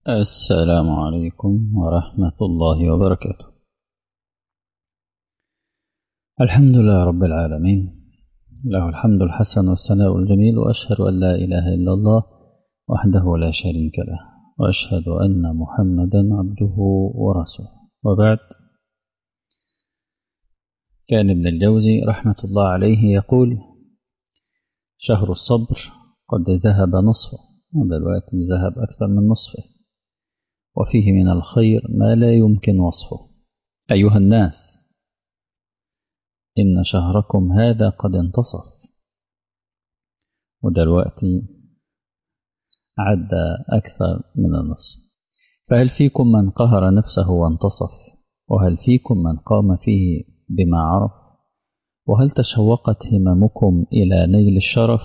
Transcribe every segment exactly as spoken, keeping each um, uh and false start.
السلام عليكم ورحمة الله وبركاته. الحمد لله رب العالمين، له الحمد الحسن والثناء الجميل، وأشهد أن لا إله إلا الله وحده لا شريك له، وأشهد أن محمدا عبده ورسوله. وبعد، كان ابن الجوزي رحمة الله عليه يقول: شهر الصبر قد ذهب نصفه، ودلوقتي ذهب أكثر من نصفه، وفيه من الخير ما لا يمكن وصفه. أيها الناس، إن شهركم هذا قد انتصف، ودلوقتي عدى أكثر من النصف. فهل فيكم من قهر نفسه وانتصف؟ وهل فيكم من قام فيه بما عرف؟ وهل تشوقت هممكم إلى نيل الشرف؟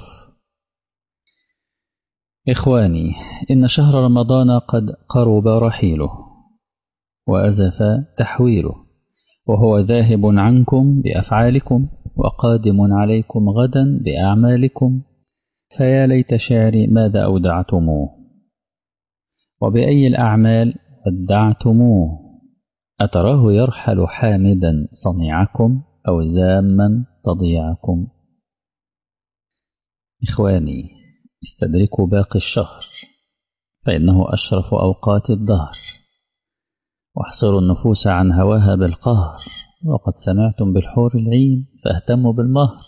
إخواني، إن شهر رمضان قد قرب رحيله، وأزف تحويله، وهو ذاهب عنكم بأفعالكم، وقادم عليكم غدا بأعمالكم. فيا ليت شعري ماذا أودعتموه، وبأي الأعمال ودعتموه. أتراه يرحل حامدا صنيعكم، أو ذاما تضيعكم؟ إخواني، استدركوا باقي الشهر، فإنه أشرف أوقات الدهر، واحصروا النفوس عن هواها بالقهر. وقد سمعتم بالحور العين، فاهتموا بالمهر.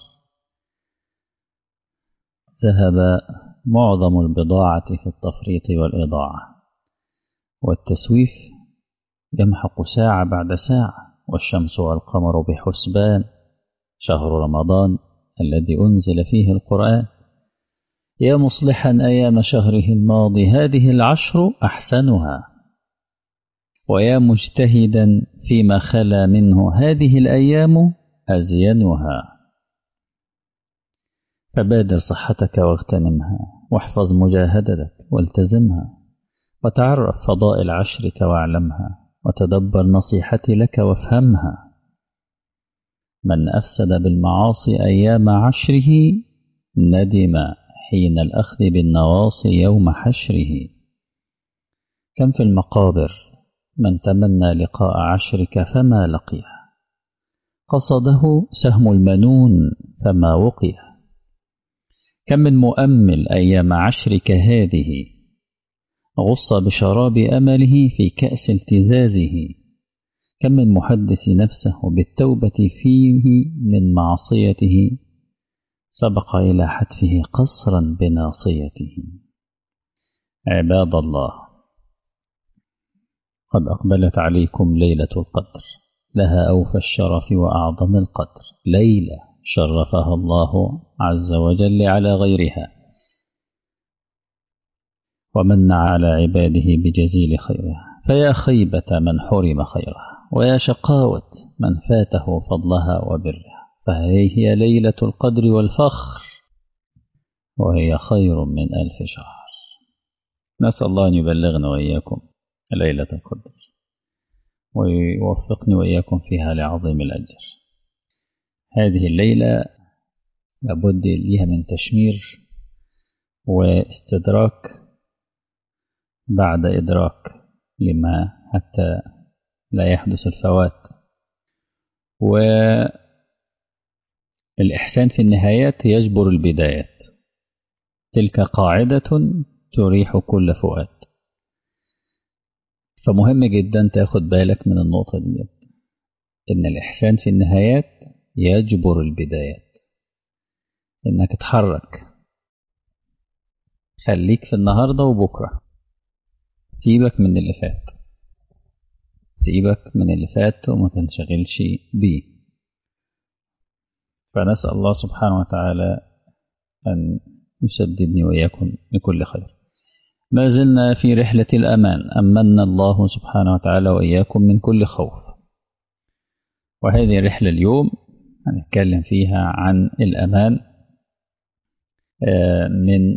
ذهب معظم البضاعة في التفريط والإضاعة، والتسويف يمحق ساعة بعد ساعة، والشمس والقمر بحسبان. شهر رمضان الذي أنزل فيه القرآن، يا مصلحا أيام شهره الماضي، هذه العشر أحسنها، ويا مجتهدا فيما خلا منه، هذه الأيام أزينها. فبادر صحتك واغتنمها، واحفظ مجاهدتك والتزمها، وتعرف فضائل عشرك واعلمها، وتدبر نصيحتي لك وافهمها. من أفسد بالمعاصي أيام عشره، ندم حين الأخذ بالنواصي يوم حشره. كم في المقابر من تمنى لقاء عشرك فما لقيه، قصده سهم المنون فما وقيه. كم من مؤمل أيام عشرك هذه، غص بشراب أمله في كأس التزازه. كم من محدث نفسه بالتوبة فيه من معصيته، سبق إلى حتفه قصرا بناصيته. عباد الله، قد أقبلت عليكم ليلة القدر، لها أوفى الشرف وأعظم القدر، ليلة شرفها الله عز وجل على غيرها، ومن على عباده بجزيل خيرها. فيا خيبة من حرم خيرها، ويا شقاوة من فاته فضلها وبرها. فهي هي ليلة القدر والفخر، وهي خير من ألف شهر. نسأل الله أن يبلغنا وإياكم ليلة القدر، ويوفقني وإياكم فيها لعظيم الأجر. هذه الليلة لابد لها من تشمير واستدراك بعد إدراك لما حتى لا يحدث الفوات. والإحسان في النهايات يجبر البدايات، تلك قاعدة تريح كل فؤاد. فمهم جدا تاخد بالك من النقطة دي، إن الإحسان في النهايات يجبر البدايات. إنك تتحرك، خليك في النهاردة وبكرة، سيبك من اللي فات، سيبك من اللي فات وما تنشغلش بيه. فنسأل الله سبحانه وتعالى أن يسددني وإياكم لكل خير. ما زلنا في رحلة الأمان، أمن الله سبحانه وتعالى وإياكم من كل خوف. وهذه الرحلة اليوم هنتكلم فيها عن الأمان من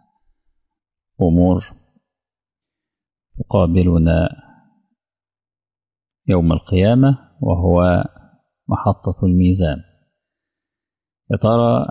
أمور تقابلنا يوم القيامة، وهو محطة الميزان. يا ترى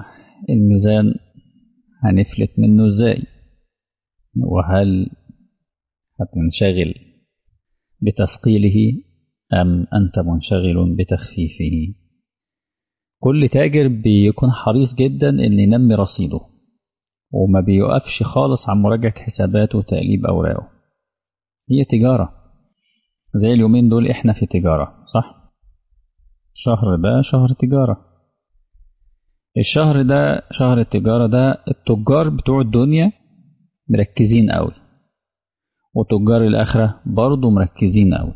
الميزان هنفلت منه ازاي؟ وهل هتنشغل بتثقيله أم أنت منشغل بتخفيفه؟ كل تاجر بيكون حريص جدا إن ينمي رصيده، وما بيوقفش خالص عن مراجعة حساباته وتقليب أوراقه. هي تجارة، زي اليومين دول إحنا في تجارة، صح؟ شهر ده شهر تجارة. الشهر ده شهر التجارة ده التجار بتوع الدنيا مركزين قوي، وتجار الآخرة برضو مركزين قوي.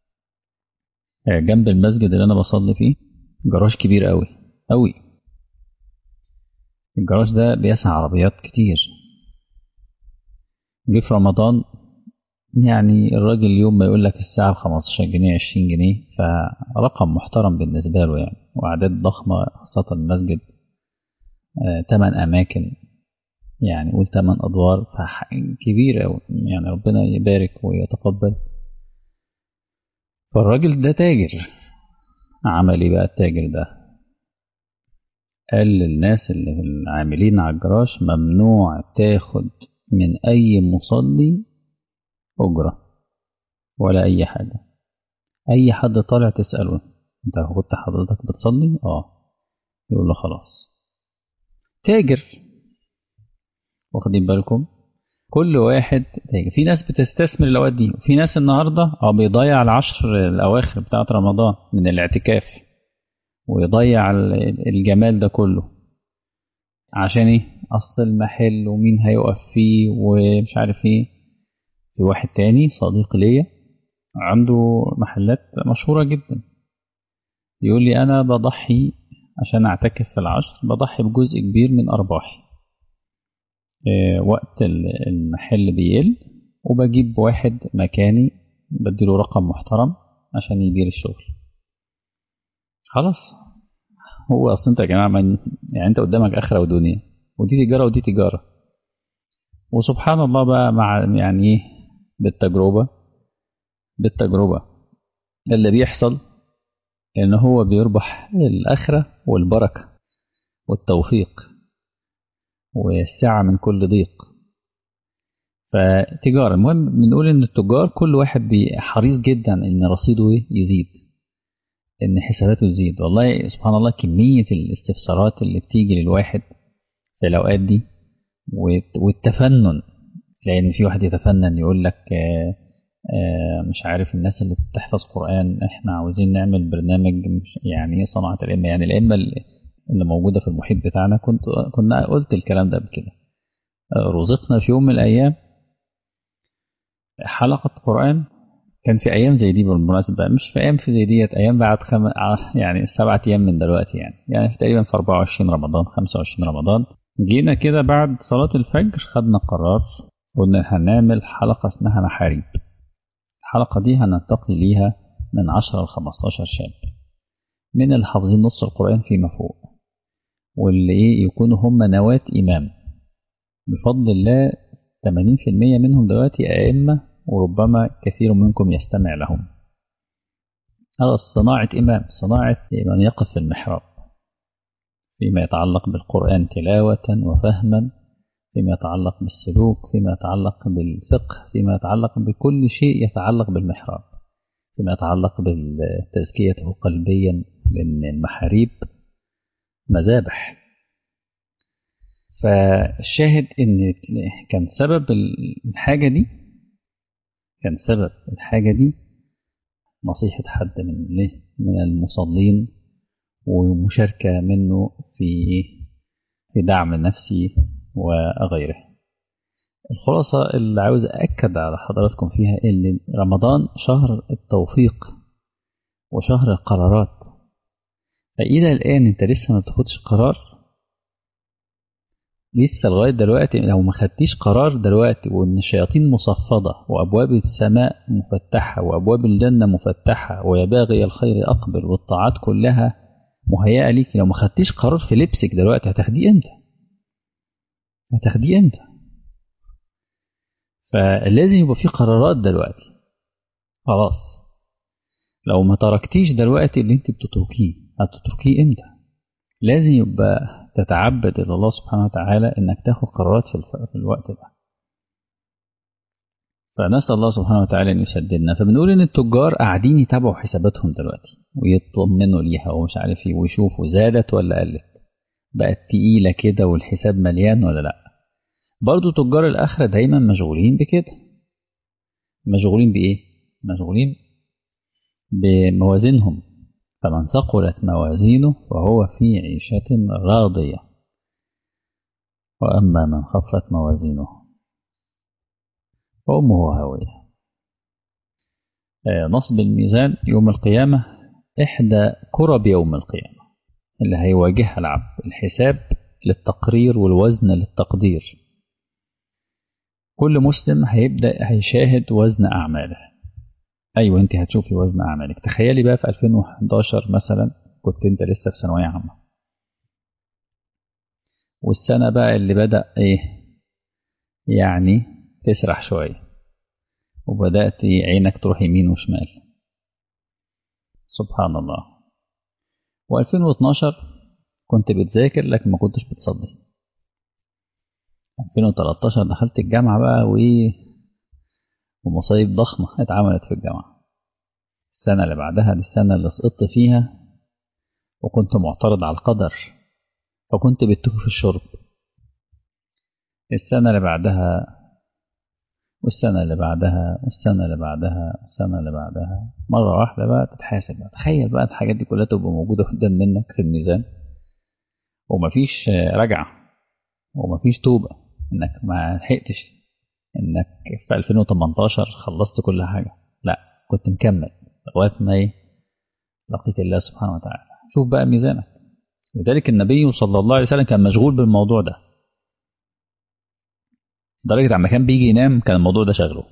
جنب المسجد اللي أنا بصلي فيه جراج كبير قوي قوي. الجراج ده بيسع عربيات كتير. جه في رمضان يعني الراجل اليوم ما يقول لك الساعة بخمستاشر جنيه عشرين جنيه، فرقم محترم بالنسبة له يعني، وأعداد ضخمة خاصة المسجد. آه، تمن أماكن، يعني قول تمن أدوار، فكبير أوي يعني، ربنا يبارك ويتقبل. فالراجل ده تاجر. عمل إيه بقى التاجر ده؟ قال للناس اللي العاملين على الجراج ممنوع تاخد من أي مصلي أجرة ولا أي حاجة. أي حد طالع تسأله أنت كنت حضرتك بتصلي؟ آه. يقول له خلاص. تاجر. واخدين بالكم؟ كل واحد تاجر. في ناس بتستثمر الأوقات دي، وفي ناس النهاردة أو بيضيع العشر الأواخر بتاعة رمضان من الاعتكاف، ويضيع الجمال ده كله عشان إيه؟ أصل المحل ومين هيقف فيه ومش عارف إيه. في واحد تاني صديق ليا عنده محلات مشهورة جدا، يقول لي أنا بضحي عشان أعتكف في العشر، بضحي بجزء كبير من أرباحي. إيه، وقت المحل بيقل وبجيب واحد مكاني بديله رقم محترم عشان يدير الشغل. خلاص. هو أصلا أنت يا جماعة من يعني أنت قدامك آخرة ودنيا، ودي تجارة ودي تجارة. وسبحان الله بقى مع يعني إيه، بالتجربة بالتجربة اللي بيحصل إن هو بيربح الآخرة والبركة والتوفيق والسعة من كل ضيق. فتجارة. المهم بنقول إن التجار كل واحد حريص جدا إن رصيده يزيد، إن حساباته تزيد. والله سبحان الله كمية الاستفسارات اللي بتيجي للواحد في الأوقات دي والتفنن. لأن في واحد يتفنن يقول لك آآ آآ مش عارف الناس اللي بتحفظ قرآن إحنا عاوزين نعمل برنامج مش يعني إيه صناعة الأئمة، يعني الأئمة اللي موجودة في المحيط بتاعنا. كنت كنا قلت الكلام ده قبل كده. رزقنا في يوم من الأيام حلقة قرآن، كان في أيام زي دي بالمناسبة، مش في أيام في زي ديت، أيام بعد خم... يعني سبعة أيام من دلوقتي يعني يعني تقريبا في أربعة وعشرين رمضان خمسة وعشرين رمضان. جينا كده بعد صلاة الفجر خدنا قرار، قلنا هنعمل حلقة اسمها محاريب. الحلقة دي هننتقي ليها من عشرة ل خمستاشر شاب من اللي حافظين نص القرآن فيما فوق، واللي إيه يكونوا هم نواة إمام بفضل الله. ثمانين في المية منهم دلوقتي أئمة، وربما كثير منكم يستمع لهم. هذا صناعة إمام، صناعة من يقف في المحراب فيما يتعلق بالقرآن تلاوة وفهما، فيما يتعلق بالسلوك، فيما يتعلق بالفقه، فيما يتعلق بكل شيء يتعلق بالمحراب، فيما يتعلق بتزكيته قلبيا، لأن المحاريب مذابح. فالشاهد إن كان سبب الحاجة دي كان سبب الحاجة دي نصيحة حد من من المصلين، ومشاركة منه في في دعم نفسي وغيره. الخلاصة اللي عاوز أكد على حضراتكم فيها إن رمضان شهر التوفيق وشهر القرارات. فإذا الآن أنت لسه ما بتاخدش قرار، لسه لغاية دلوقتي لو ما خدتيش قرار دلوقتي، وإن الشياطين مصفدة وأبواب السماء مفتحة وأبواب الجنة مفتحة ويا باغي الخير أقبل والطاعات كلها مهيئة ليك، لو ما خدتيش قرار في لبسك دلوقتي هتاخديه امتى؟ هتاخديه امتى؟ فلازم يبقى في قرارات دلوقتي. خلاص. لو ما تركتيش دلوقتي اللي انت بتتركيه هتتركيه امتى؟ لازم يبقى تتعبد الى الله سبحانه وتعالى انك تاخد قرارات في, الف... في الوقت ده. فنسأل الله سبحانه وتعالى أن يسددنا. فبنقول إن التجار قاعدين يتابعوا حساباتهم دلوقتي ويطمنوا ليها ومش عارف ايه، ويشوفوا زادت ولا قلت، بقت تقيلة كده والحساب مليان ولا لأ. برضو تجار الآخرة دايما مشغولين بكده. مشغولين بإيه؟ مشغولين بموازينهم. فمن ثقلت موازينه فهو في عيشة راضية، وأما من خفت موازينه فأمه هاوية. نصب الميزان يوم القيامة إحدى كرب يوم القيامة اللي هيواجهها العبد. الحساب للتقرير والوزن للتقدير. كل مسلم هيبدأ هيشاهد وزن أعماله. أيوة أنت هتشوفي وزن أعمالك. تخيلي بقى في ألفين وحداشر مثلا كنت أنت لسه في ثانوية عامة، والسنة بقى اللي بدأ إيه يعني تسرح شوية، وبدأت عينك تروح يمين وشمال. سبحان الله. وألفين واتناشر كنت بتذاكر لكن ما كنتش بتصلي. ألفين وتلتاشر دخلت الجامعة بقى وإيه، ومصايب ضخمة اتعملت في الجامعة. السنة اللي بعدها دي السنة اللي سقطت فيها، وكنت معترض على القدر فكنت بتوه في الشرب. السنة اللي بعدها والسنة اللي بعدها والسنة اللي بعدها والسنة اللي بعدها، مرة واحدة بقى تتحاسب بقى. تخيل بقى الحاجات دي كلها تبقى موجودة قدام منك في الميزان، ومفيش رجعة ومفيش توبة انك ما لحقتش انك في ألفين وتمنتاشر خلصت كل حاجة. لا، كنت مكمل لغاية ما ايه لقيت الله سبحانه وتعالى. شوف بقى ميزانك. لذلك النبي صلى الله عليه وسلم كان مشغول بالموضوع ده، لدرجة عما كان بيجي ينام كان الموضوع ده شغله.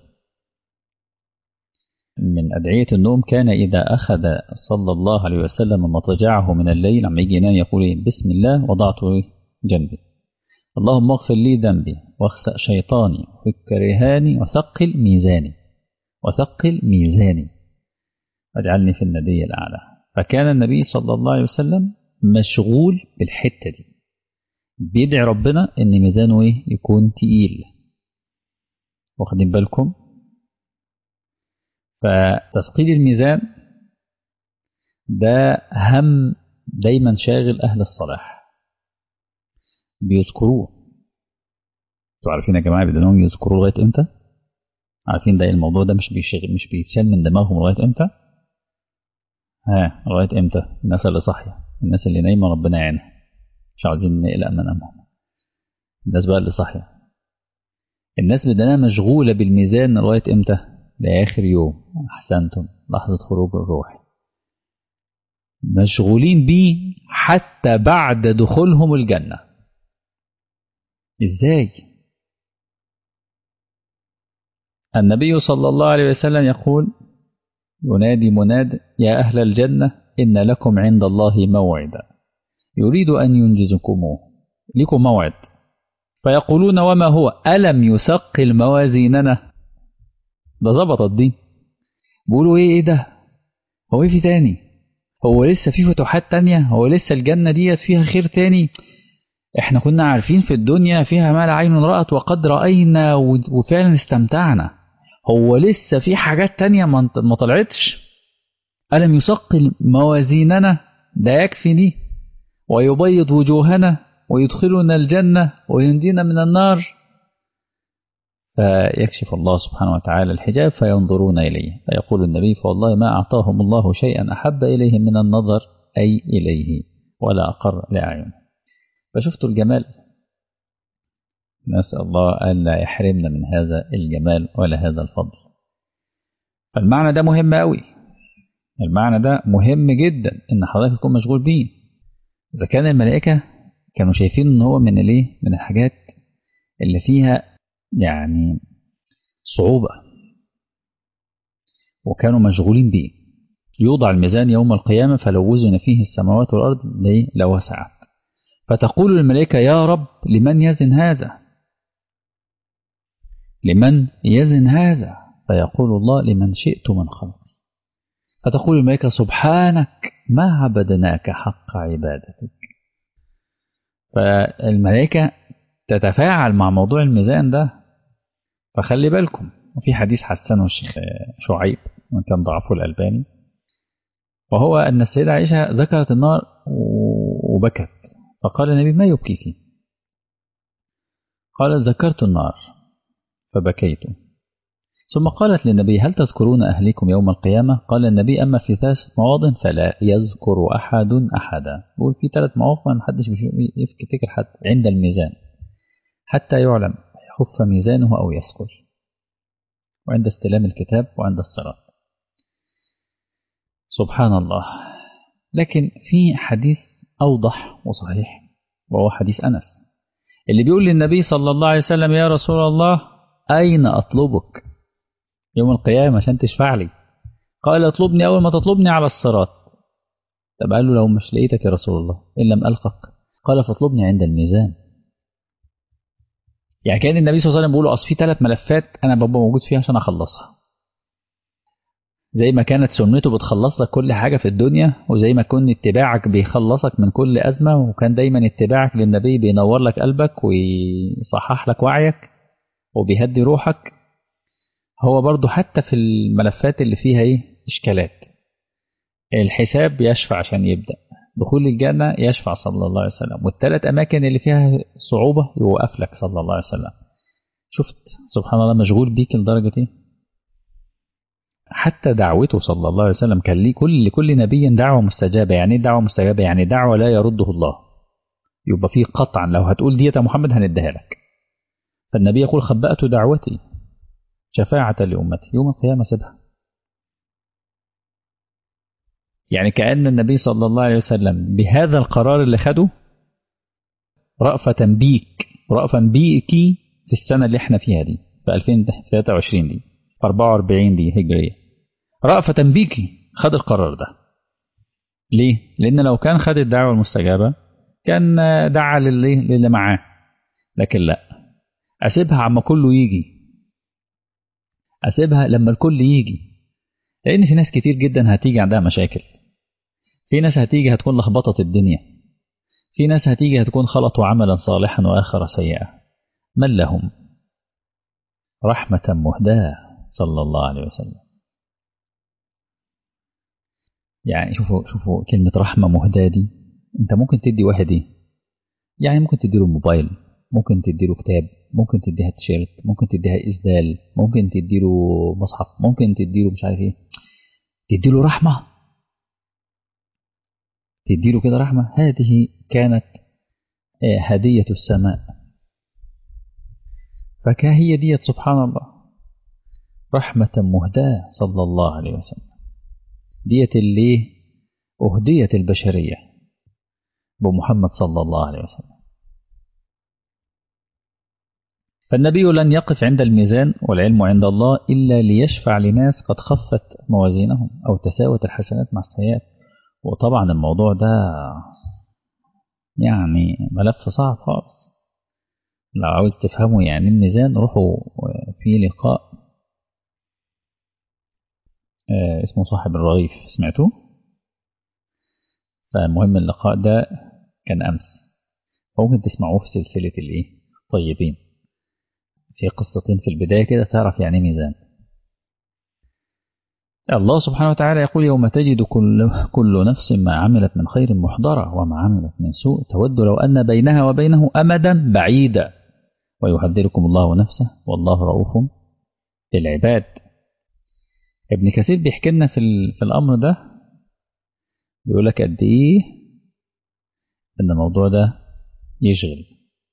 من أدعية النوم كان إذا أخذ صلى الله عليه وسلم مضجعه من الليل عما يجي ينام يقول بسم الله وضعته جنبي، اللهم اغفر لي ذنبي واخسأ شيطاني وفك رهاني وثقل ميزاني وثقل ميزاني واجعلني في الندي الأعلى. فكان النبي صلى الله عليه وسلم مشغول بالحتة دي، بيدعي ربنا إن ميزانه إيه يكون تقيل. واخدين بالكم؟ فتثقيل الميزان ده هم دايما شاغل أهل الصلاح، بيذكروه. انتوا عارفين يا جماعة بدأنهم يذكروه لغاية امتى؟ عارفين ده الموضوع ده مش بيشغل مش بيتشال من دماغهم لغاية امتى؟ ها لغاية امتى؟ الناس اللي صاحية، الناس اللي نايمة ربنا يعينها، مش عاوزين نقلق منامهم. الناس بقى اللي صاحية، الناس بدنا مشغولة بالميزان لغاية امتى؟ لآخر يوم. أحسنتم، لحظة خروج الروح. مشغولين بيه حتى بعد دخولهم الجنة. إزاي؟ النبي صلى الله عليه وسلم يقول ينادي مناد يا أهل الجنة إن لكم عند الله موعدا يريد أن ينجزكموه. لكم موعد. فيقولون وما هو؟ ألم يثقل موازيننا؟ ده ظبطت دي. بيقولوا ايه ايه ده؟ هو ايه في تاني؟ هو لسه في فتوحات تانية؟ هو لسه الجنة ديت فيها خير تاني؟ احنا كنا عارفين في الدنيا فيها ما لا عين رأت وقد رأينا وفعلا استمتعنا. هو لسه في حاجات تانية ما طلعتش؟ ألم يثقل موازيننا؟ ده يكفي دي ويبيض وجوهنا ويدخلنا الجنة وينجينا من النار. فيكشف الله سبحانه وتعالى الحجاب فينظرون إليه فيقول النبي فوالله ما أعطاهم الله شيئا أحب إليهم من النظر أي إليه ولا أقر لأعين. فشفتوا الجمال. نسأل الله ألا يحرمنا من هذا الجمال ولا هذا الفضل. فالمعنى ده مهم قوي. المعنى ده مهم جدا إن حضرتك تكون مشغول بيه. إذا كان الملائكة كانوا شايفين إن هو من الايه من الحاجات اللي فيها يعني صعوبة وكانوا مشغولين بيه. يوضع الميزان يوم القيامة فلو وزن فيه السماوات والأرض لوسعت. فتقول الملائكة يا رب لمن يزن هذا؟ لمن يزن هذا؟ فيقول الله لمن شئت من خلق. فتقول الملائكة سبحانك ما عبدناك حق عبادتك. فالملائكة تتفاعل مع موضوع الميزان ده. فخلي بالكم وفي حديث حسنه الشيخ شعيب وإن كان ضعفه الألباني، وهو أن السيدة عائشة ذكرت النار وبكت، فقال النبي: ما يبكيك؟ قالت: ذكرت النار فبكيت. ثم قالت للنبي: هل تذكرون أهليكم يوم القيامة؟ قال النبي: أما في ثلاث مواضع فلا يذكر أحد أحدا. بقول في ثلاث مواقع ما حدش يفتكر حد. عند الميزان حتى يعلم يخف ميزانه أو يثقل، وعند استلام الكتاب، وعند الصراط. سبحان الله. لكن في حديث أوضح وصحيح، وهو حديث أنس اللي بيقول للنبي صلى الله عليه وسلم: يا رسول الله أين أطلبك يوم القيامة عشان تشفع لي؟ قال: اطلبني أول ما تطلبني على الصراط. طب قال له: لو مش لقيتك يا رسول الله إن لم ألقك؟ قال: فاطلبني عند الميزان. يعني كان النبي صلى الله عليه وسلم بيقول له: أصل في ثلاث ملفات أنا ببقى موجود فيها عشان أخلصها، زي ما كانت سنته بتخلص لك كل حاجة في الدنيا، وزي ما كان اتباعك بيخلصك من كل أزمة، وكان دايما اتباعك للنبي بينور لك قلبك ويصحح لك وعيك وبيهدي روحك. هو برضو حتى في الملفات اللي فيها ايه إشكالات، الحساب يشفع عشان يبدأ، دخول الجنة يشفع صلى الله عليه وسلم، والثلاث أماكن اللي فيها صعوبة يوقف لك صلى الله عليه وسلم. شفت سبحان الله مشغول بيك لدرجة ايه؟ حتى دعوته صلى الله عليه وسلم كان ليه كل لكل نبي دعوة مستجابة. يعني ايه دعوة مستجابة؟ يعني دعوة لا يرده الله، يبقى فيه قطعا لو هتقول ديت يا محمد هنديها لك. فالنبي يقول: خبأت دعوتي شفاعة لأمتي يوم القيامة سيبها. يعني كأن النبي صلى الله عليه وسلم بهذا القرار اللي خده رأفة بيك رأفة بيكي في السنة اللي احنا فيها دي، في ألفين وثلاثة وعشرين دي، في أربعة وأربعين دي هجرية، رأفة بيكي خد القرار ده. ليه؟ لأن لو كان خد الدعوة المستجابة كان دعا للي, للي معاه، لكن لا، أسيبها عما كله يجي، أسيبها لما الكل يجي. لأن في ناس كتير جدا هتيجي عندها مشاكل، في ناس هتيجي هتكون لخبطت الدنيا، في ناس هتيجي هتكون خلطوا عملا صالحا وآخر سيئا. من لهم رحمة مهداة صلى الله عليه وسلم. يعني شوفوا شوفوا كلمة رحمة مهداة دي، انت ممكن تدي واحد ايه؟ يعني ممكن تديله موبايل، ممكن تديله كتاب، ممكن تديها تيشيرت، ممكن تديها إسدال، ممكن تديله مصحف، ممكن تديله مش عارف ايه، تديله رحمة، تديله كده رحمة. هذه كانت هدية السماء، فكهي ديت سبحان الله رحمة مهداة صلى الله عليه وسلم. ديت اللي أهديت البشرية بمحمد صلى الله عليه وسلم. فالنبي لن يقف عند الميزان والعلم عند الله إلا ليشفع لناس قد خفت موازينهم أو تساوت الحسنات مع السيئات. وطبعا الموضوع ده يعني ملف صعب خالص، لو عاوز تفهموا يعني الميزان روحوا في لقاء اسمه صاحب الرغيف، سمعتوه؟ فالمهم اللقاء ده كان أمس، ممكن تسمعوه في سلسلة الإيه طيبين، في قصتين في البداية كده تعرف يعني ميزان. الله سبحانه وتعالى يقول: يوم تجد كل, كل نفس ما عملت من خير محضرة وما عملت من سوء تود لو أن بينها وبينه أمدا بعيدا ويحذركم الله نفسه والله رؤوف بالعباد. ابن كثير بيحكي لنا في, في الأمر ده، بيقول لك قد إيه أن الموضوع ده يشغل.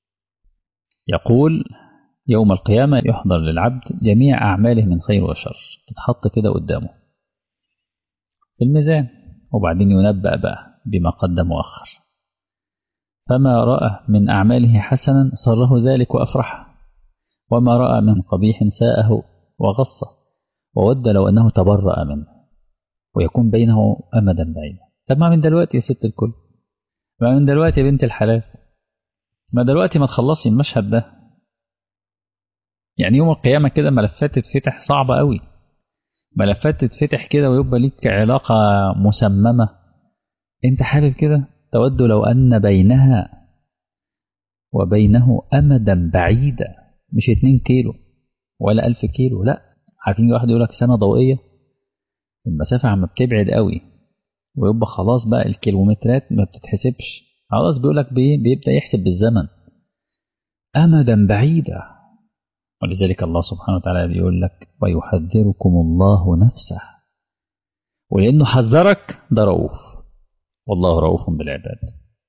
يقول: يوم القيامة يحضر للعبد جميع أعماله من خير وشر، تتحط كده قدامه في الميزان، وبعدين ينبأ بقى بما قدم وأخر. فما رأى من أعماله حسنا سره ذلك وأفرحه، وما رأى من قبيح ساءه وغصه، وود لو أنه تبرأ منه ويكون بينه أمدا بعيدا. طب ما من دلوقتي يا ست الكل، ما من دلوقتي يا بنت الحلال، ما دلوقتي ما تخلصي المشهد ده. يعني يوم القيامة كده ملفات تتفتح صعبة قوي، ملفات تتفتح كده ويبقى ليك علاقة مسممة، انت حابب كده؟ تود لو أن بينها وبينه أمدا بعيدا، مش اتنين كيلو ولا ألف كيلو، لا، عارفين واحد يقول لك سنة ضوئية، المسافة عم بتبعد قوي ويبقى خلاص بقى الكيلومترات ما بتتحسبش، خلاص بيقول لك بيبدأ يحسب بالزمن أمدا بعيدا. ولذلك الله سبحانه وتعالى بيقول لك ويحذركم الله نفسه، ولأنه حذرك ده رؤوف، والله رؤوف بالعباد،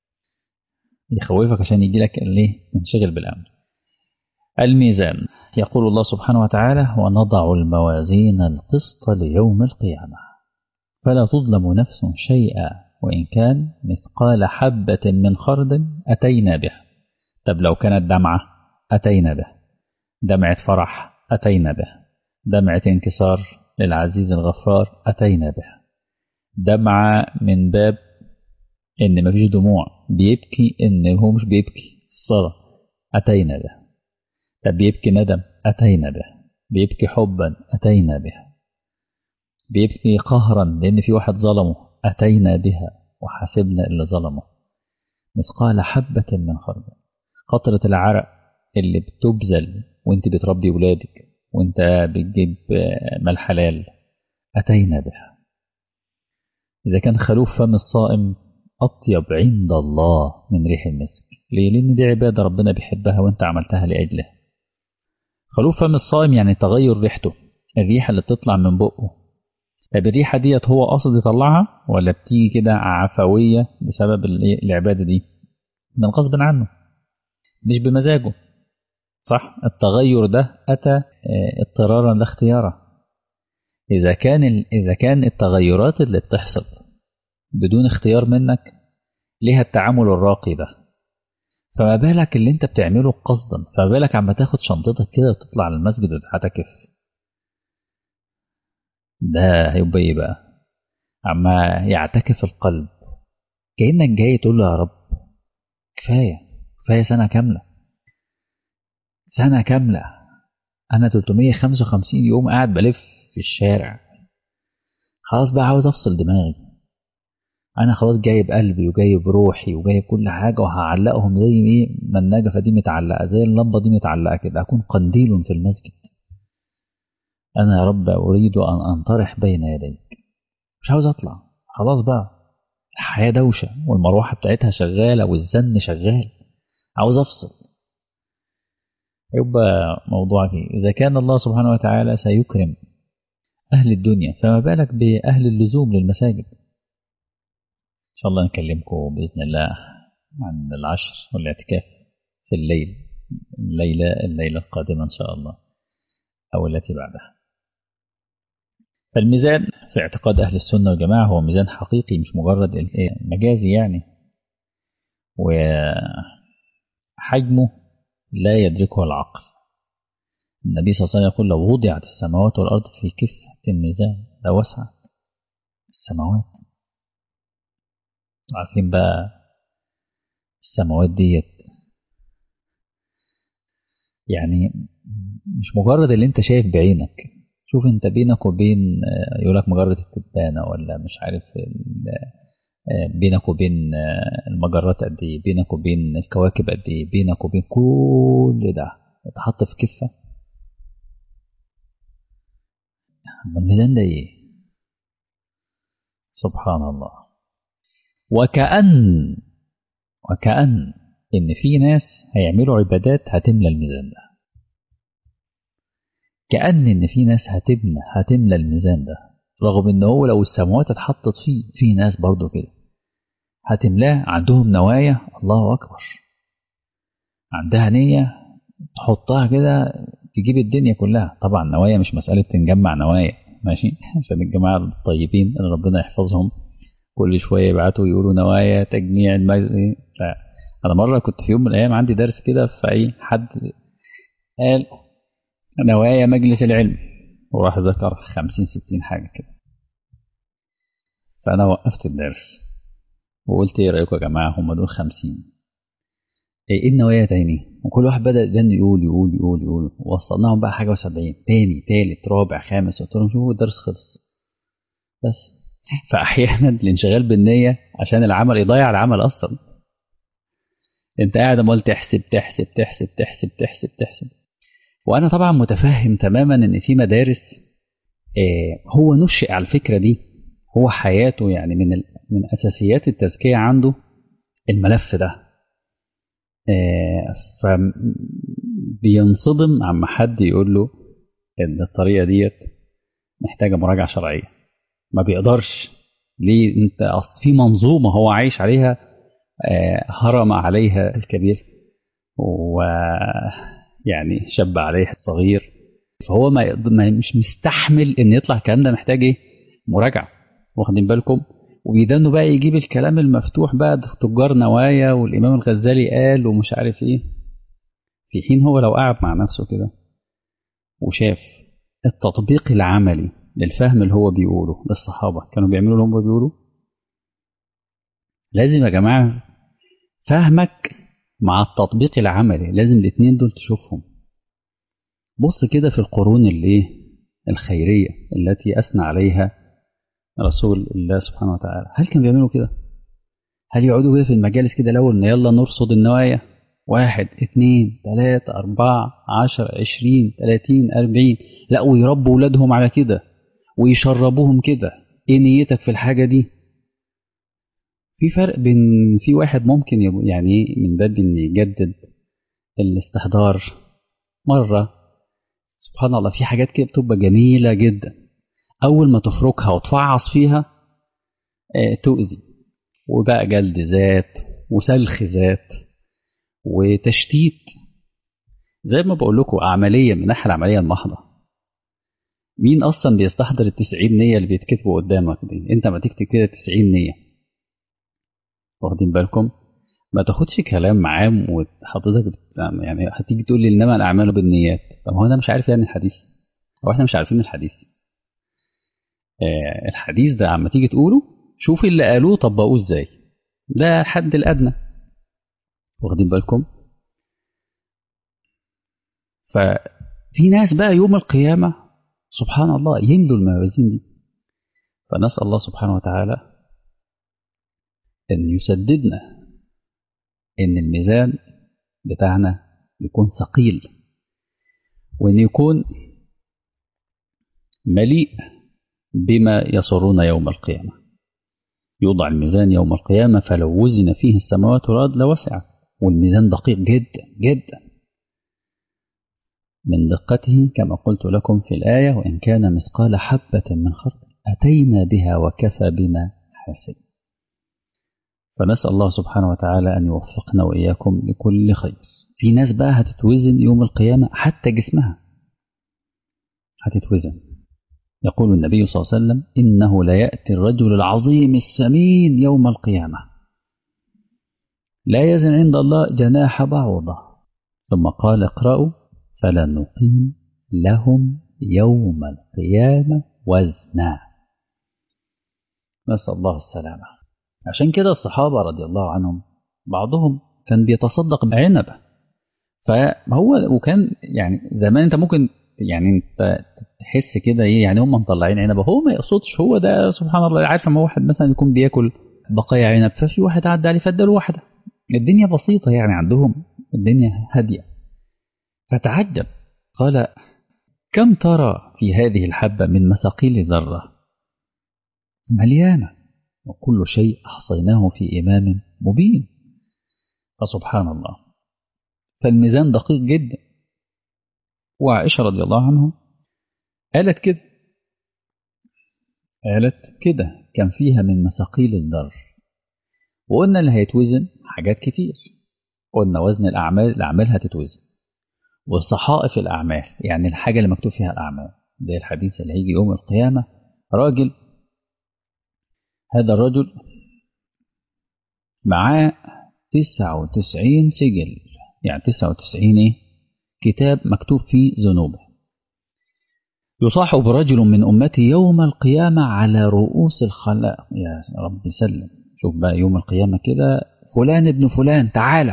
يخوفك عشان يجي لك ليه تنشغل بالأمر. الميزان، يقول الله سبحانه وتعالى ونضع الموازين القسط ليوم القيامة فلا تظلم نفس شيئا وإن كان مثقال حبة من خردل أتينا به. طب لو كانت دمعة أتينا به، دمعة فرح أتينا به، دمعة انكسار للعزيز الغفار أتينا به، دمعة من باب إن مفيش دموع بيبكي إن هو مش بيبكي الصلاة أتينا به. طب بيبكي ندم أتينا به، بيبكي حبا أتينا به، بيبكي قهرا لأن في واحد ظلمه أتينا بها وحاسبنا اللي ظلمه. مثقال حبة من خردل، قطرة العرق اللي بتبذل وانت بتربي ولادك وانت بتجيب مال حلال أتينا بها. إذا كان خلوف فم الصائم أطيب عند الله من ريح المسك، ليه؟ لأن دي عبادة ربنا بيحبها وانت عملتها لأجله. خلوف فم الصائم يعني تغير ريحته، الريحة اللي بتطلع من بقه. طب الريحة ديت هو قصد يطلعها ولا بتيجي كده عفوية بسبب العبادة دي؟ من غصب عنه مش بمزاجه، صح؟ التغير ده أتى اضطرارا لا اختيارا. إذا كان إذا كان التغيرات اللي بتحصل بدون اختيار منك ليها التعامل الراقي ده، فما بالك اللي انت بتعمله قصدا، فما بالك عم تاخد شنطتك كده وتطلع على المسجد وتعتكف، ده هيبقى ايه بقى؟ عما يعتكف القلب كأنك جاي تقول له يا رب كفاية كفاية سنة كاملة، سنة كاملة أنا ثلاثمية وخمسة وخمسين يوم قاعد بلف في الشارع، خلاص بقى عاوز أفصل دماغي، أنا خلاص جايب قلبي وجايب روحي وجايب كل حاجة وهعلقهم زي إيه ما النجفة دي متعلقة، زي اللمبة دي متعلقة كده، أكون قنديل في المسجد. أنا يا رب أريد أن أنطرح بين يديك، مش عاوز أطلع خلاص بقى، الحياة دوشة والمروحة بتاعتها شغالة والزن شغال، عاوز أفصل. يبقى موضوعك إذا كان الله سبحانه وتعالى سيكرم أهل الدنيا فما بالك بأهل اللزوم للمساجد. إن شاء الله نكلمكم بإذن الله عن العشر والاعتكاف في الليل، الليلة الليلة القادمة إن شاء الله أو التي بعدها. فالميزان في اعتقاد أهل السنة والجماعة هو ميزان حقيقي مش مجرد مجازي يعني، وحجمه لا يدركه العقل. النبي صلى الله عليه وسلم يقول لو وضعت السماوات والأرض في كفة الميزان لوسعت السماوات. عارفين بقى السماوات ديت يعني مش مجرد اللي انت شايف بعينك، شوف انت بينك وبين يقولك مجرة التبانة ولا مش عارف بينك وبين المجرات قد ايه، بينك وبين الكواكب قد ايه، بينك وبين كل ده اتحط في كفة. الميزان ده ايه؟ سبحان الله. وكأن وكأن ان في ناس هيعملوا عبادات هتملى الميزان ده، كأن ان في ناس هتبنى هتملى الميزان ده، رغم ان هو لو السماوات اتحطت فيه في ناس برضو كده هتملاه، عندهم نوايا الله أكبر، عندها نية تحطها كده تجيب الدنيا كلها. طبعا نوايا مش مسألة تنجمع نوايا ماشي عشان الجماعة الطيبين اللي ربنا يحفظهم كل شوية يبعتوا يقولوا نوايا تجميع المجلس. أنا مرة كنت في يوم من الأيام عندي درس كده فأي حد قال نوايا مجلس العلم وراح ذكر خمسين ستين حاجة كده، فأنا وقفت الدرس وقلت ايه رأيكم يا جماعة هم دول خمسين ايه النوايا تاني، وكل واحد بدأ دان يقول يقول يقول يقول وصلناهم بقى حاجة وسبعين تاني تالت رابع خامس، قلت لهم شوفوا الدرس خلص بس. فأحيانا الانشغال بالنية عشان العمل يضيع العمل أصلا، انت قاعد امال تحسب تحسب تحسب تحسب تحسب تحسب. وأنا طبعا متفهم تماما ان في مدارس هو نشئ على الفكرة دي، هو حياته يعني من من أساسيات التزكية عنده الملف ده. فبينصدم عما حد يقول له إن الطريقة ديت محتاجة مراجعة شرعية، ما بيقدرش. ليه؟ انت اصل في منظومة هو عايش عليها، هرم عليها الكبير ويعني شب عليها الصغير، فهو ما, ما مش مستحمل ان يطلع الكلام ده، محتاج ايه؟ مراجعة. واخدين بالكم؟ ويدانه بقى يجيب الكلام المفتوح بقى، تجار نوايا والامام الغزالي قال ومش عارف ايه، في حين هو لو قعد مع نفسه كده وشاف التطبيق العملي للفهم اللي هو بيقوله للصحابة كانوا بيعملوا اللي هم بيقولوا. لازم يا جماعة فهمك مع التطبيق العملي، لازم الاثنين دول تشوفهم. بص كده في القرون اللي الخيرية التي أثنى عليها رسول الله سبحانه وتعالى، هل كانوا بيعملوا كده؟ هل يقعدوا كده في المجالس كده الأول إن يلا نرصد النوايا، واحد اثنين ثلاثة أربعة عشر عشرين ثلاثين أربعين، لا ويربوا ولادهم على كده ويشربوهم كده، ايه نيتك في الحاجة دي؟ في فرق بين في واحد ممكن يعني من باب ان يجدد الاستحضار مرة، سبحان الله في حاجات كده بتبقى جميلة جدا، أول ما تفركها وتفعص فيها اه تؤذي، وبقى جلد ذات وسلخ ذات وتشتيت. زي ما بقول لكم عملية من الناحية العملية المحضة، مين أصلا بيستحضر التسعين نية اللي بيتكتبوا قدامك دي؟ أنت ما تكتب كده تسعين نية، واخدين بالكم؟ ما تاخدش كلام عام وحضرتك يعني هتيجي تقول لي انما الاعمال بالنيات. طب هو انا مش عارف يعني الحديث، او احنا مش عارفين الحديث. آه الحديث ده عما تيجي تقوله شوف اللي قالوه طبقوه ازاي، ده الحد الادنى، واخدين بالكم؟ ففي ناس بقى يوم القيامه سبحان الله يملوا الموازين دي، فنسال الله سبحانه وتعالى ان يسددنا، ان الميزان بتاعنا يكون ثقيل، وان يكون مليء بما يسرون يوم القيامة. يوضع الميزان يوم القيامة فلو وزن فيه السماوات والأرض لوسعت، والميزان دقيق جدا جدا من دقته كما قلت لكم في الآية، وإن كان مثقال حبة من خردل أتينا بها وكفى بنا حاسب. فنسأل الله سبحانه وتعالى أن يوفقنا وإياكم لكل خير. في ناس بقى هتتوزن يوم القيامة حتى جسمها هتتوزن. يقول النبي صلى الله عليه وسلم إنه ليأتي الرجل العظيم السمين يوم القيامة لا يزن عند الله جناح بعوضة، ثم قال اقرأوا فلنقيم لهم يوم القيامة وزنا. نسأل الله السلامة. عشان كده الصحابة رضي الله عنهم بعضهم كان بيتصدق بعنبة، فهو وكان يعني زمان انت ممكن يعني انت تحس كده ايه يعني هم مطلعين عنبه، هو ما يقصدش، هو ده سبحان الله. عارف لما واحد مثلا يكون بياكل بقايا عنب ففي واحد عدى عليه فاداله واحده، الدنيا بسيطه يعني عندهم الدنيا هاديه، فتعجب قال كم ترى في هذه الحبه من مثاقيل ذره؟ مليانه، وكل شيء احصيناه في امام مبين. فسبحان الله، فالميزان دقيق جدا. وعائشه رضي الله عنها قالت كده قالت كده كان فيها من مثاقيل الذر. وقلنا اللي هيتوزن حاجات كتير، قلنا وزن الأعمال، الأعمال هتتوزن، وصحائف الأعمال يعني الحاجة اللي مكتوب فيها الأعمال، ده الحديث اللي هيجي يوم القيامة راجل، هذا الرجل معاه تسعة وتسعين سجل، يعني تسعة وتسعين إيه؟ كتاب مكتوب فيه ذنوبه، يصاحب رجل من أمتي يوم القيامة على رؤوس الخلائق. يا رب سلم، شوف بقى يوم القيامة كده فلان ابن فلان تعالى،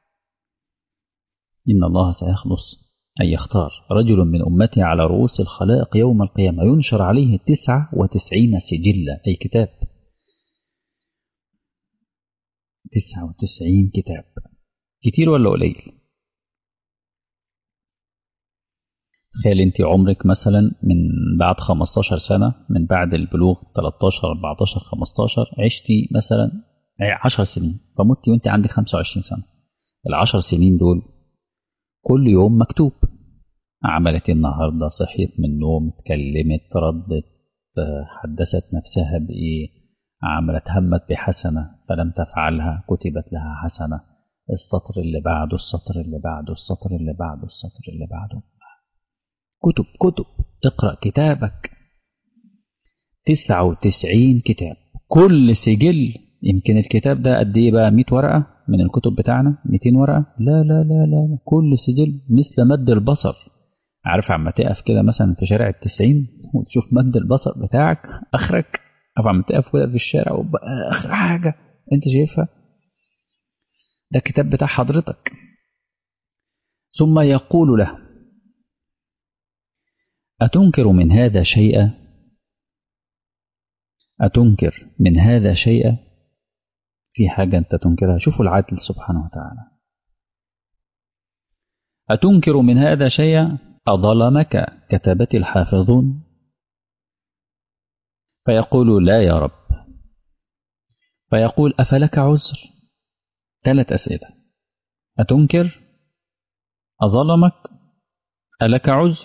إن الله سيخلص أن يختار رجل من أمتي على رؤوس الخلائق يوم القيامة ينشر عليه تسعة وتسعين سجلة، أي كتاب، تسعة وتسعين كتاب، كتير ولا قليل؟ تخيل انت عمرك مثلا من بعد خمستاشر سنة، من بعد البلوغ تلتاشر اربعتاشر خمستاشر، عشتي مثلا عشر سنين، فمتي وانت عندك خمسة وعشرين سنة. العشر سنين دول كل يوم مكتوب. عملت النهاردة، صحيت من النوم، اتكلمت، ردت، حدثت نفسها بإيه، عملت همت بحسنة فلم تفعلها كتبت لها حسنة. السطر اللي بعده، السطر اللي بعده، السطر اللي بعده، السطر اللي بعده. كتب كتب. اقرأ كتابك. تسعة وتسعين كتاب، كل سجل. يمكن الكتاب ده قد ايه بقى؟ مية ورقة من الكتب بتاعنا، ميتين ورقة. لا لا لا لا، كل سجل مثل مد البصر. عارف عما تقف كده مثلا في شارع التسعين وتشوف مد البصر بتاعك اخرك، او عما تقف كده في الشارع وبقى اخر حاجة انت شايفها، ده الكتاب بتاع حضرتك. ثم يقول له: أتنكر من هذا شيئا؟ أتنكر من هذا شيئا؟ في حاجة أنت تنكرها؟ شوفوا العدل سبحانه وتعالى. أتنكر من هذا شيئا؟ أظلمك كتبة الحافظون؟ فيقول: لا يا رب. فيقول: أفلك عذر؟ ثلاث أسئلة: أتنكر؟ أظلمك؟ ألك عذر؟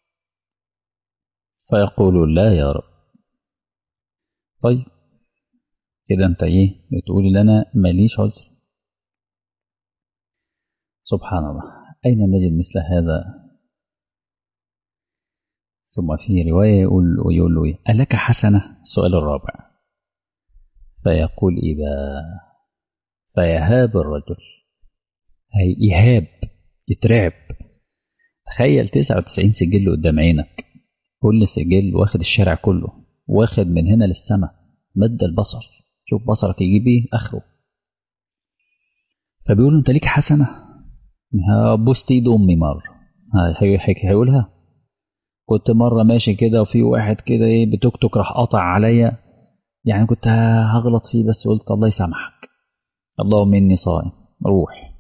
فيقول: لا يا رب. طيب كده أنت إيه بتقولي لنا ماليش عذر؟ سبحان الله، أين نجد مثل هذا؟ ثم في رواية يقول, ويقول له: إيه؟ ألك حسنة؟ السؤال الرابع. فيقول: إذا. فيهاب الرجل، هي يهاب، يترعب. تخيل تسعة وتسعين سجل قدام عينك، كل سجل واخد الشارع كله، واخد من هنا للسماء مد البصر. شوف بصرك يجيب ايه اخره. فبيقول له: انت ليك حسنة؟ بوست ايد امي مرة. هيقولها: كنت مرة ماشي كده وفي واحد كده ايه بتوك توك راح قطع عليا، يعني كنت هغلط فيه بس قلت الله يسامحك، اللهم اني صائم، روح.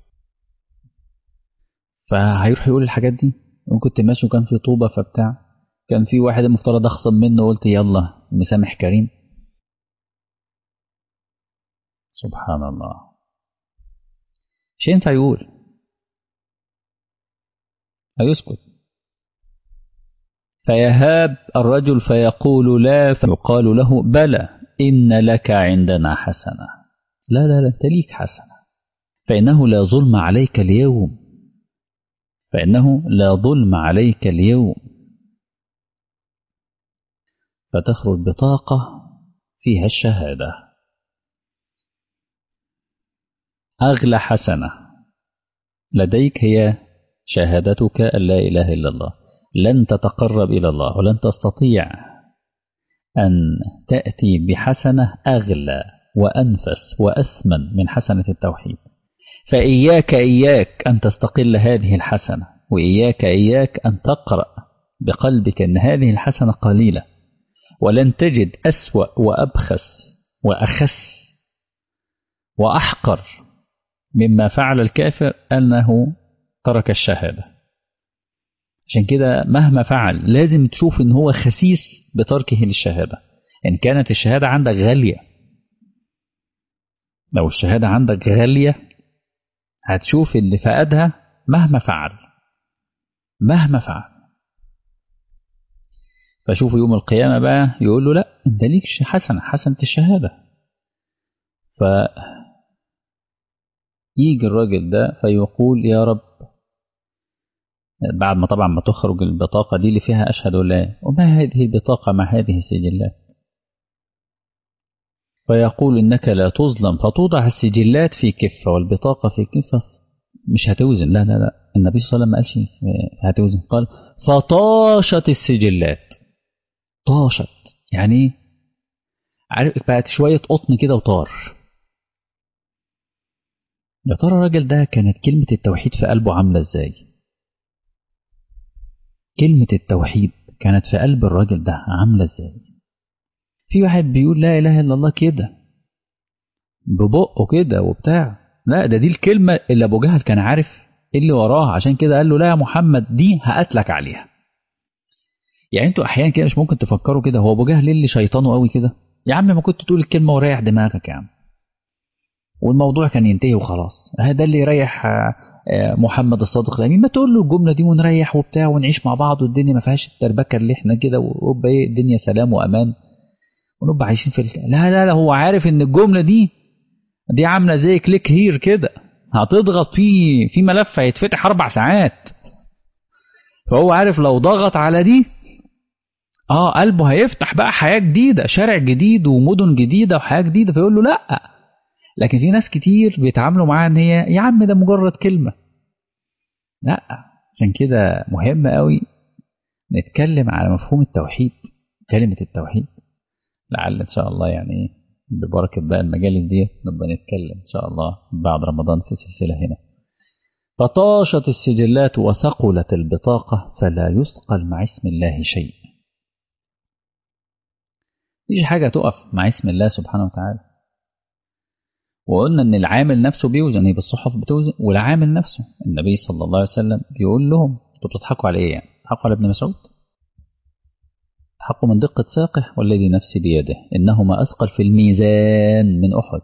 فهيروح يقول الحاجات دي. وكنت ماشي وكان في طوبة فبتاع، كان في واحد المفترض اخصم منه، قلت يلا مسامح كريم. سبحان الله، مش ينفع يقول، هيسكت. فيهاب الرجل فيقول: لا. فيقال له: بلى، إن لك عندنا حسنة. لا لا لا، أنت ليك حسنة. فإنه لا ظلم عليك اليوم، فإنه لا ظلم عليك اليوم. فتخرج بطاقة فيها الشهادة. أغلى حسنة لديك هي شهادتك أن لا إله إلا الله. لن تتقرب إلى الله ولن تستطيع أن تأتي بحسنة أغلى وأنفس وأثمن من حسنة التوحيد. فإياك إياك أن تستقل هذه الحسنة، وإياك إياك أن تقرأ بقلبك أن هذه الحسنة قليلة. ولن تجد أسوأ وأبخس وأخس وأحقر مما فعل الكافر أنه ترك الشهادة. عشان كده مهما فعل لازم تشوف ان هو خسيس بتركه للشهادة. ان كانت الشهادة عندك غالية، لو الشهادة عندك غالية هتشوف اللي فقدها مهما فعل، مهما فعل. فشوف يوم القيامة بقى يقول له: لا، انت ليك حسنة، حسنة الشهادة. فيجي الراجل ده فيقول: يا رب، بعد ما طبعا ما تخرج البطاقة دي اللي فيها أشهد لا، وما هذه البطاقة مع هذه السجلات؟ فيقول: إنك لا تظلم. فتوضع السجلات في كفة والبطاقة في كفة، مش هتوزن. لا لا لا، النبي صلى الله عليه وسلم ما قالش هتوزن، قال: فطاشت السجلات. طاشت يعني عارف بقت شوية قطن كده وطار. يا ترى الراجل ده كانت كلمة التوحيد في قلبه عاملة ازاي؟ كلمة التوحيد كانت في قلب الراجل ده عاملة ازاي؟ في واحد بيقول لا إله إلا الله كده ببقه كده وبتاع، لا، ده دي الكلمة اللي أبو جهل كان عارف اللي وراها، عشان كده قال له: لا يا محمد، دي هقتلك عليها. يعني انتوا احيانا كده مش ممكن تفكروا كده، هو ابو جهل اللي شيطانه قوي كده؟ يا عم ما كنت تقول الكلمه وريح دماغك يا عم، والموضوع كان ينتهي وخلاص. هذا اللي يريح محمد الصادق الامين، ما تقول له الجمله دي ونريح وبتاع ونعيش مع بعض، والدنيا ما فيهاش التربكه اللي احنا كده، ويبقى ايه الدنيا سلام وامان ونبقى عايشين في الك... لا لا لا، هو عارف ان الجمله دي دي عامله زي كليك هير كده، هتضغط في في ملف هيتفتح اربع ساعات. فهو عارف لو ضغط على دي اه قلبه هيفتح بقى حياه جديده، شارع جديد ومدن جديده وحياه جديده، فيقول له لا. لكن في ناس كتير بيتعاملوا معاها ان هي يا عم ده مجرد كلمه. لا، عشان كده مهم قوي نتكلم على مفهوم التوحيد، كلمه التوحيد. لعل ان شاء الله يعني ببركه بقى المجالس دي نبقى نتكلم ان شاء الله بعد رمضان في سلسله هنا. فطاشت السجلات وثقلت البطاقه فلا يثقل مع اسم الله شيء. مفيش حاجه تقف مع اسم الله سبحانه وتعالى. وقلنا ان العامل نفسه بيوزن، هي بالصحف بتوزن، والعامل نفسه النبي صلى الله عليه وسلم بيقول لهم انتوا بتضحكوا على ايه؟ يعني بتضحكوا على ابن مسعود؟ تضحكوا من دقه ساقه والذي نفسي بيده انهما اثقل في الميزان من احد.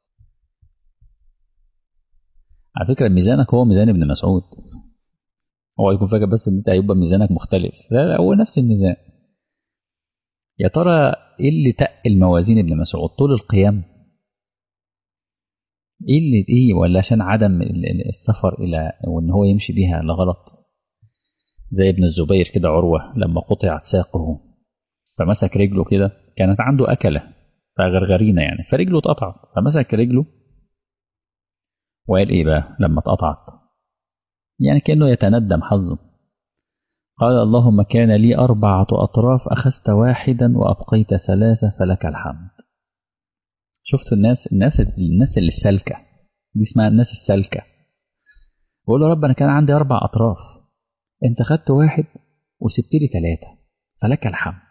على فكره ميزانك هو ميزان ابن مسعود، هو يكون فاكر بس ان انت هيبقى ميزانك مختلف، لا لا هو نفس الميزان. يا ترى ايه اللي تقل موازين ابن مسعود؟ طول القيام؟ ايه اللي ايه، ولا عشان عدم السفر الى وان هو يمشي بيها لغلط؟ زي ابن الزبير كده عروة لما قطعت ساقه فمسك رجله كده، كانت عنده أكلة فغرغرينة يعني، فرجله اتقطعت، فمسك رجله وقال إيه بقى لما اتقطعت؟ يعني كأنه يتندم حظه. قال اللهم كان لي أربعة أطراف أخذت واحدا وأبقيت ثلاثة فلك الحمد. شفت الناس الناس الناس اللي السالكة دي اسمها الناس السالكة. بقول له رب أنا كان عندي أربع أطراف، أنت خدت واحد وسبت لي ثلاثة فلك الحمد.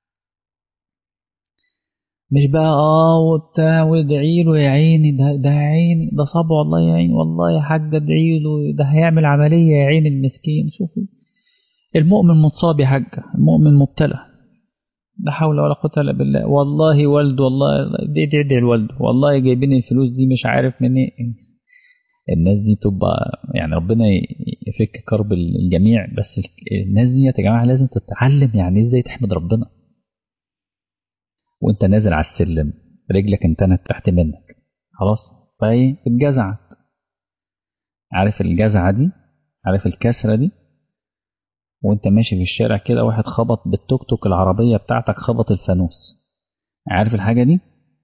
مش بقى اه وبتاع وادعي له يا عيني، ده ده يا عيني ده صعب والله يا عيني، والله يا حاج ادعي له ده هيعمل عمليه يا عيني المسكين. شوفي المؤمن متصاب يا حاج، المؤمن مبتلى، لا حول ولا قوه الا بالله، والله والد والله دي دي دي الوالد والله جايبين الفلوس دي مش عارف من ايه. الناس دي تبقى يعني ربنا يفك كرب الجميع، بس الناس دي يا جماعه لازم تتعلم يعني ازاي تحمد ربنا وانت نازل على السلم رجلك انتنت تحت منك خلاص، فايه اتجزعت. عارف الجزعه دي؟ عارف الكسره دي؟ وانت ماشي في الشارع كده واحد خبط بالتوك توك العربيه بتاعتك، خبط الفانوس، عارف الحاجه دي؟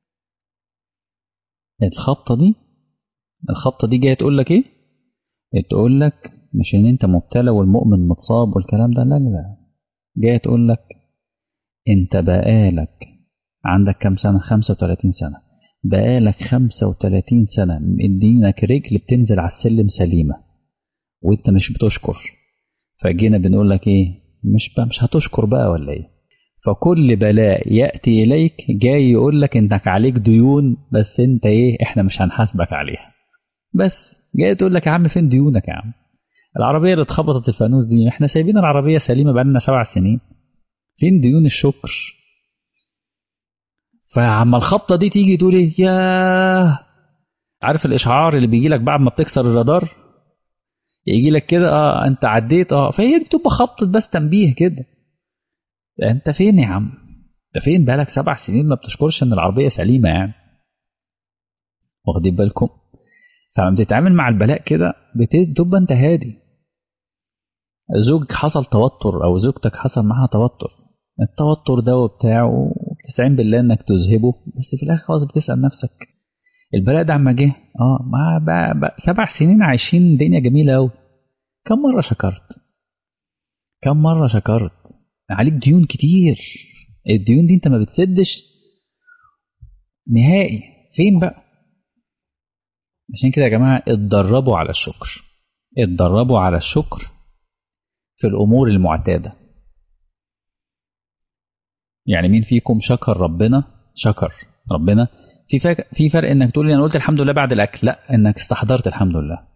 الخبطه دي الخبطه دي جايه تقول لك ايه؟ تقول لك مش ان انت مبتلى والمؤمن متصاب والكلام ده، لا لا، جايه تقول لك انت بقالك عندك كام سنه؟ خمسة وثلاثين سنه، بقالك خمسة وثلاثين سنه مدينك رجل بتنزل على السلم سليمه وانت مش بتشكر، فجينا بنقول لك ايه؟ مش بقى مش هتشكر بقى ولا ايه؟ فكل بلاء ياتي اليك جاي يقول لك انك عليك ديون، بس انت ايه؟ احنا مش هنحاسبك عليها. بس جاي تقول لك يا عم فين ديونك يا عم؟ العربيه اللي اتخبطت الفانوس دي احنا سايبين العربيه سليمه بقالنا سبع سنين، فين ديون الشكر؟ فعما الخبطه دي تيجي تقول ايه؟ ياه، عارف الاشعار اللي بيجي لك بعد ما بتكسر الرادار؟ يجي لك كده اه انت عديت، اه فهي دي بتبقى خبطه بس تنبيه كده. انت فين يا عم؟ انت فين؟ بقالك سبع سنين ما بتشكرش ان العربيه سليمه يعني. واخدين بالكم؟ فلما بتتعامل مع البلاء كده بتبقى انت هادي. زوجك حصل توتر او زوجتك حصل معاها توتر، التوتر ده وبتاع وبتستعين بالله انك تذهبه، بس في الاخر خلاص بتسال نفسك البلاء ده عما جه اه ما بقى بقى سبع سنين عايشين دنيا جميله قوي، كم مره شكرت؟ كم مره شكرت؟ عليك ديون كتير، الديون دي انت ما بتسدش نهائي، فين بقى؟ عشان كده يا جماعه اتدربوا على الشكر، اتدربوا على الشكر في الامور المعتاده. يعني مين فيكم شكر ربنا؟ شكر ربنا في فرق، في فرق انك تقول لي انا قلت الحمد لله بعد الاكل، لا انك استحضرت الحمد لله.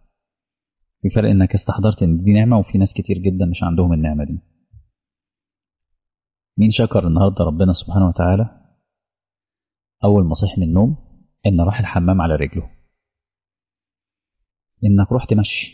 في فرق انك استحضرت ان دي نعمه، وفي ناس كتير جدا مش عندهم النعمه دي. مين شكر النهاردة ربنا سبحانه وتعالى أول ما صحي من النوم إن راح الحمام على رجله، إنك رحت مشي.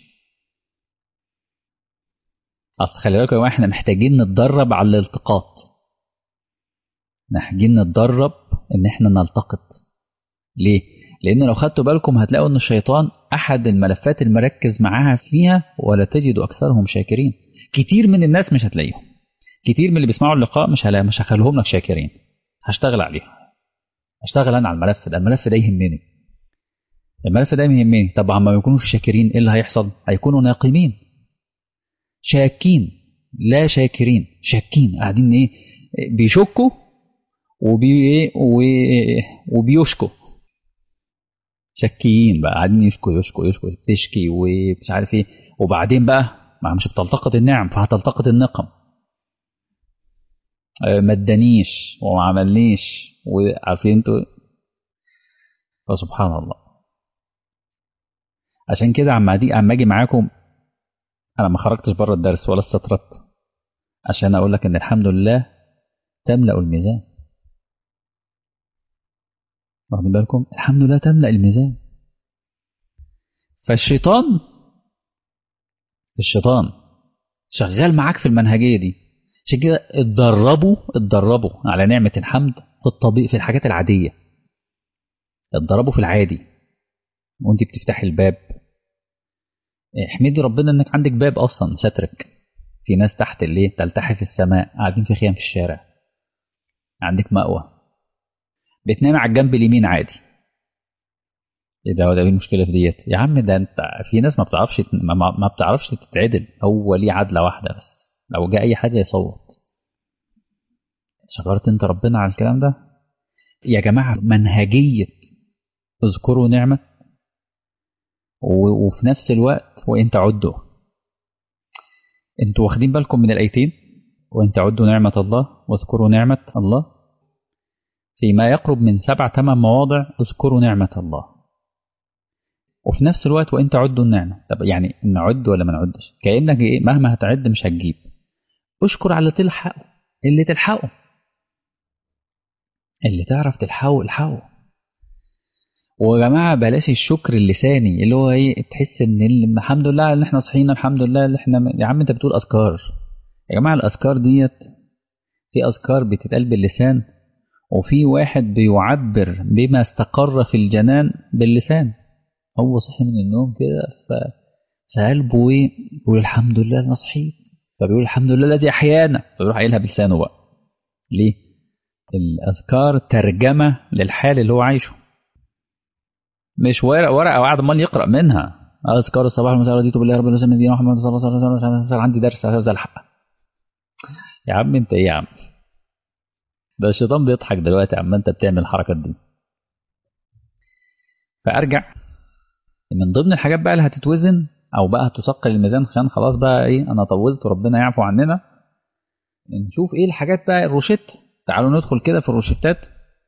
أصل خلي بالكم يا جماعة إحنا محتاجين نتدرب على الالتقاط، محتاجين نتدرب إن إحنا نلتقط. ليه؟ لأن لو خدتوا بالكم هتلاقوا إن الشيطان أحد الملفات المركز معاها فيها ولا تجد أكثرهم شاكرين. كتير من الناس مش هتلاقيهم، كتير من اللي بيسمعوا اللقاء مش هلاقي، مش هخليهم لك شاكرين. هشتغل عليهم، هشتغل أنا على الملف ده، الملف ده يهمني، الملف ده يهمني. طب عما يكونوا في شاكرين إيه اللي هيحصل؟ هيكونوا ناقمين شاكين لا شاكرين، شاكين قاعدين إيه بيشكوا وبي وبيشكوا، شكيين بقى قاعدين يشكوا يشكوا يشكوا تشكي ومش عارف ايه. وبعدين بقى ما مش بتلتقط النعم فهتلتقط النقم. ما ادانيش وما عملنيش وعارفين انتوا. فسبحان الله. عشان كده عم دي عم اجي معاكم انا ما خرجتش بره الدرس ولا استطردت عشان اقول لك ان الحمد لله تملأ الميزان. واخدين بالكم؟ الحمد لله تملأ الميزان. فالشيطان الشيطان شغال معاك في المنهجية دي. عشان كده اتدربوا اتدربوا على نعمة الحمد في الطبيعي، في الحاجات العادية. اتدربوا في العادي وانت بتفتحي الباب احمدي ربنا انك عندك باب اصلا سترك. في ناس تحت الليل تلتحف السماء قاعدين في خيام في الشارع، عندك مأوى بتنام على الجنب اليمين عادي. ايه ده؟ ده ايه المشكله في ديت يا عم؟ ده انت في ناس ما بتعرفش ما, ما بتعرفش تتعدل، هو ليه عدله واحده بس، لو جاء اي حاجه يصوت. شكرت انت ربنا على الكلام ده يا جماعه؟ منهجيه اذكروا نعمه وفي نفس الوقت وان تعدوا. انتوا واخدين بالكم من الايتين؟ وان تعدوا نعمه الله واذكروا نعمه الله، فيما يقرب من سبع ثمان مواضع اذكروا نعمه الله، وفي نفس الوقت وان تعدوا النعمه. طب يعني نعد ولا ما نعدش؟ كانك ايه مهما هتعد مش هتجيب. اشكر على تلحقه، اللي تلحقه، اللي تعرف تلحقه الحقه. ويا جماعه بلاش الشكر اللساني اللي هو ايه تحس ان الحمد لله ان احنا صحينا، الحمد لله اللي احنا. يا عم انت بتقول اذكار يا جماعه، الاذكار ديت في اذكار بتتقال باللسان وفي واحد بيعبر بما استقر في الجنان باللسان. هو صحي من النوم كده ف... فقلبه ايه يقول الحمد لله انا صحيت، فبيقول الحمد لله الذي احيانا، فبيروح قايلها بلسانه بقى. ليه؟ الاذكار ترجمه للحال اللي هو عايشه، مش ورقه ورقه وقاعد امال يقرا منها. اذكار الصباح والمساء رضيت بالله رب العالمين دين محمد صلى الله عليه وسلم عشان عندي درس عايز الحق. يا عم انت ايه يا عم؟ ده الشيطان بيضحك دلوقتي عم انت بتعمل الحركات دي. فارجع من ضمن الحاجات بقى اللي هتتوزن او بقى هتثقل الميزان عشان خلاص بقى ايه انا طولت وربنا يعفو عننا. نشوف ايه الحاجات بقى الروشته. تعالوا ندخل كده في الروشتات.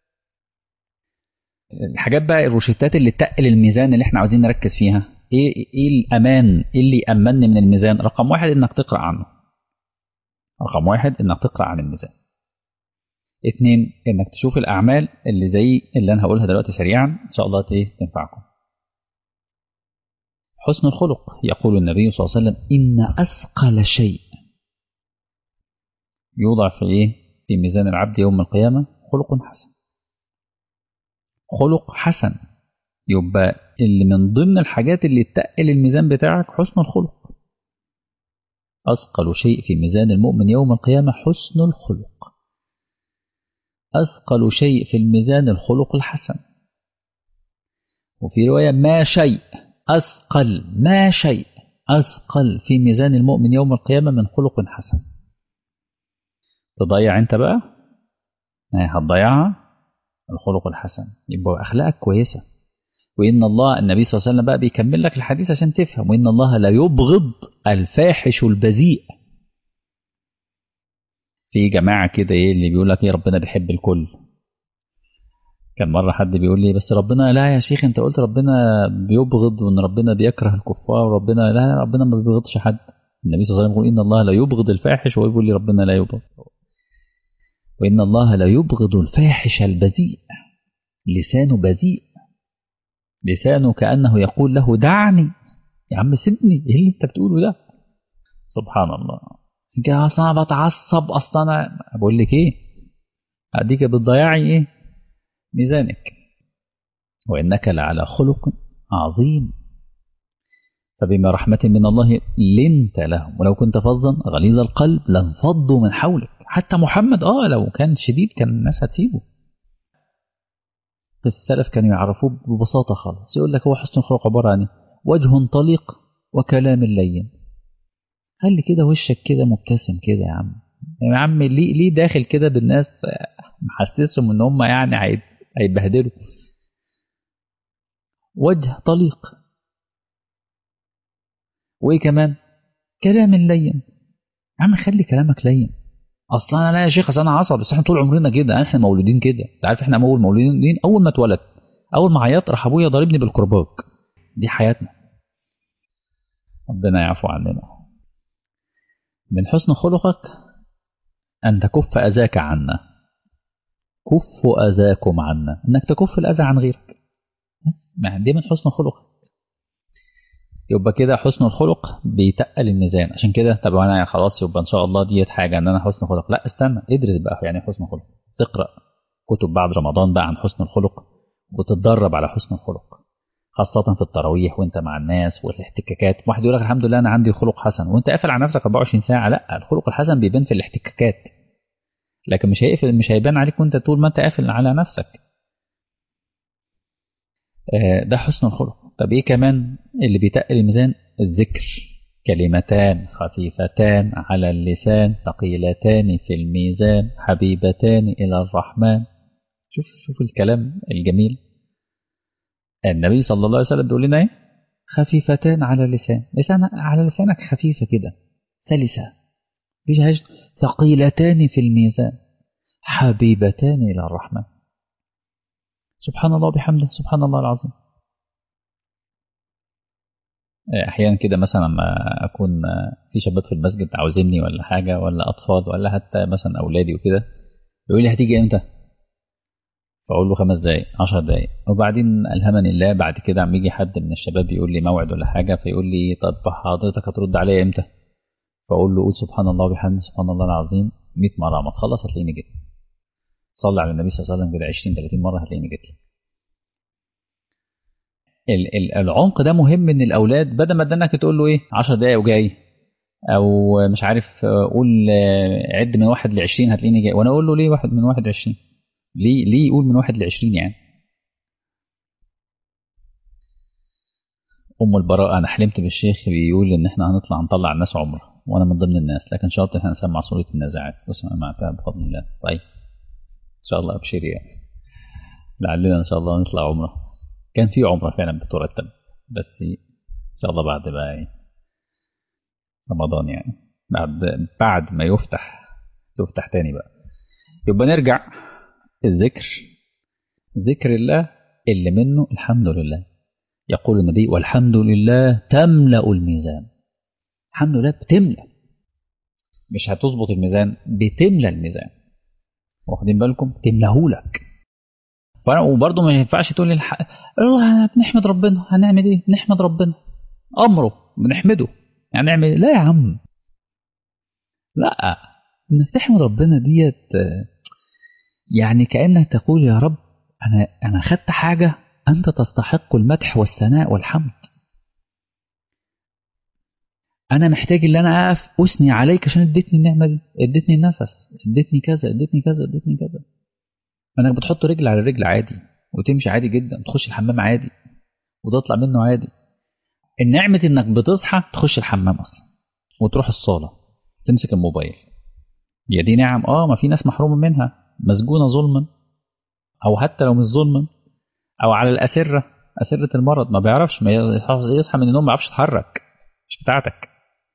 الحاجات بقى الروشتات اللي تقل الميزان اللي احنا عاوزين نركز فيها. ايه ايه الامان؟ ايه اللي يامنني من الميزان؟ رقم واحد انك تقرا عنه. رقم واحد انك تقرا عن الميزان. اتنين انك تشوف الاعمال اللي زي اللي انا هقولها دلوقتي سريعا ان شاء الله تنفعكم. حسن الخلق. يقول النبي صلى الله عليه وسلم ان اثقل شيء يوضع في ايه في ميزان العبد يوم القيامه خلق حسن. خلق حسن يبقى اللي من ضمن الحاجات اللي تقل الميزان بتاعك حسن الخلق. أثقل شيء في ميزان المؤمن يوم القيامة حسن الخلق. أثقل شيء في الميزان الخلق الحسن. وفي رواية ما شيء أثقل ما شيء أثقل في ميزان المؤمن يوم القيامة من خلق حسن. تضيع أنت بقى هتضيعها الخلق الحسن. يبقى أخلاقك كويسة. وإن الله النبي صلى الله عليه وسلم بقى بيكمل لك الحديث عشان تفهم. وإن الله لا يبغض الفاحش البذيء. في جماعة كده إيه اللي بيقول لك إيه ربنا بيحب الكل. كان مرة حد بيقول لي بس ربنا لا يا شيخ أنت قلت ربنا بيبغض وإن ربنا بيكره الكفار وربنا لا ربنا ما بيبغضش حد. النبي صلى الله عليه وسلم يقول إن الله لا يبغض الفاحش ويقول لي ربنا لا يبغض. وإن الله لا يبغض الفاحش البذيء. لسانه بذيء، لسانه كأنه يقول له دعني يا عم سيبني، ايه اللي انت بتقوله ده؟ سبحان الله. كده اصلا انا بتعصب، اصلا انا بقول لك ايه، اديك بتضيعي ايه ميزانك. وانك لعلى خلق عظيم. فبما رحمة من الله لنت لهم، ولو كنت فظا غليظ القلب لانفضوا من حولك. حتى محمد اه لو كان شديد كان الناس هتسيبه. السلف كانوا يعرفوه ببساطة خالص، يقول لك هو حسن الخلق عبارة عن وجه طليق وكلام لين. خلي كده وشك كده مبتسم كده يا عم، يا عم ليه ليه داخل كده بالناس محسسهم ان هم يعني هيتبهدلوا. وجه طليق، وايه كمان؟ كلام لين. يا عم خلي كلامك لين. اصلا انا لا يا شيخ، اصل انا عصب، بس احنا طول عمرنا كده، احنا مولودين كده. انت عارف احنا اول مولودين، اول ما اتولد اول ما عيطت راح ابويا ضاربني بالكرباج. دي حياتنا. ربنا يعفو عننا. من حسن خلقك ان تكف اذاك عنا. كفوا اذاكم عنا، انك تكف الاذى عن غيرك. ما دي من حسن خلقك. يبقى كده حسن الخلق بيتقل الميزان. عشان كده طب انا خلاص يبقى ان شاء الله ديت حاجه ان انا حسن خلق. لا استنى، ادرس بقى يعني حسن خلق. تقرا كتب بعد رمضان بقى عن حسن الخلق، وتتدرب على حسن الخلق، خاصه في التراويح وانت مع الناس والاحتكاكات. واحد يقول لك الحمد لله انا عندي خلق حسن وانت قافل على نفسك أربعة وعشرين ساعه. لا، الخلق الحسن بيبان في الاحتكاكات، لكن مش هيقفل، مش هيبان عليك وانت طول ما انت قافل على نفسك. ده حسن الخلق. طب ايه كمان اللي بيتقل الميزان؟ الذكر. كلمتان خفيفتان على اللسان ثقيلتان في الميزان حبيبتان إلى الرحمن. شوف شوف الكلام الجميل. النبي صلى الله عليه وسلم بيقول لنا ايه؟ خفيفتان على اللسان، لسان على لسانك خفيفة كده سلسة، مفيش حاجة. ثقيلتان في الميزان حبيبتان إلى الرحمن. سبحان الله وبحمده، سبحان الله العظيم. احيانا كده مثلا لما اكون في شباب في المسجد عاوزيني ولا حاجه، ولا اطفال، ولا حتى مثلا اولادي وكده، يقول لي هتيجي امتى؟ فاقول له خمس دقائق عشر دقائق. وبعدين الهمني الله بعد كده عم يجي حد من الشباب يقول لي موعد ولا حاجه، فيقول لي طب حضرتك هترد عليا امتى؟ فاقول له قول سبحان الله وبحمده سبحان الله العظيم مية مره، ما تخلص هتلاقيني جيت. صلي على النبي صلى الله عليه وسلم كده عشرين ثلاثين مره هتلاقيني جيت. العمق ده مهم ان الاولاد بدل ما انك تقول له ايه عشر دقائق وجاي، او مش عارف قول عد من واحد لعشرين هتلاقيني جاي، وانا اقول له ليه واحد من واحد لعشرين؟ ليه ليه يقول من واحد لعشرين يعني؟ ام البراء انا حلمت بالشيخ بيقول ان احنا هنطلع نطلع الناس عمره وانا من ضمن الناس، لكن شرط احنا نسمع سوره النازعات واسمع معك بفضل الله. طيب ان شاء الله ابشري يعني، لعلنا ان شاء الله نطلع عمره. كان في عمره فعلا بترتب، بس ان شاء الله بعد بقى رمضان يعني، بعد بعد ما يفتح تفتح تاني بقى. يبقى نرجع الذكر، ذكر الله اللي منه الحمد لله. يقول النبي والحمد لله تملأ الميزان. الحمد لله بتملأ، مش هتظبط الميزان، بتملأ الميزان. واخدين بالكم؟ تملأهولك. وبرضه ما ينفعش تقول لي الح... بنحمد ربنا، هنعمل ايه؟ نحمد ربنا امره بنحمده يعني نعمل؟ لا يا عم، لا. انك تحمد ربنا ديت يعني كأنك تقول يا رب انا انا خدت حاجه انت تستحق المدح والثناء والحمد. انا محتاج ان انا اقف اثني عليك عشان اديتني النعمه دي، اديتني النفس، اديتني كذا اديتني كذا اديتني كذا. انك بتحط رجل على رجل عادي وتمشي عادي جدا، تخش الحمام عادي وتطلع منه عادي. النعمه انك بتصحى تخش الحمام اصلا وتروح الصاله تمسك الموبايل، يا دي نعم. اه ما في ناس محرومه منها، مسجونه ظلما، او حتى لو مش ظلما، او على الاسره، اسره المرض، ما بيعرفش، ما يصحى من النوم ما يعرفش يتحرك، مش بتاعتك.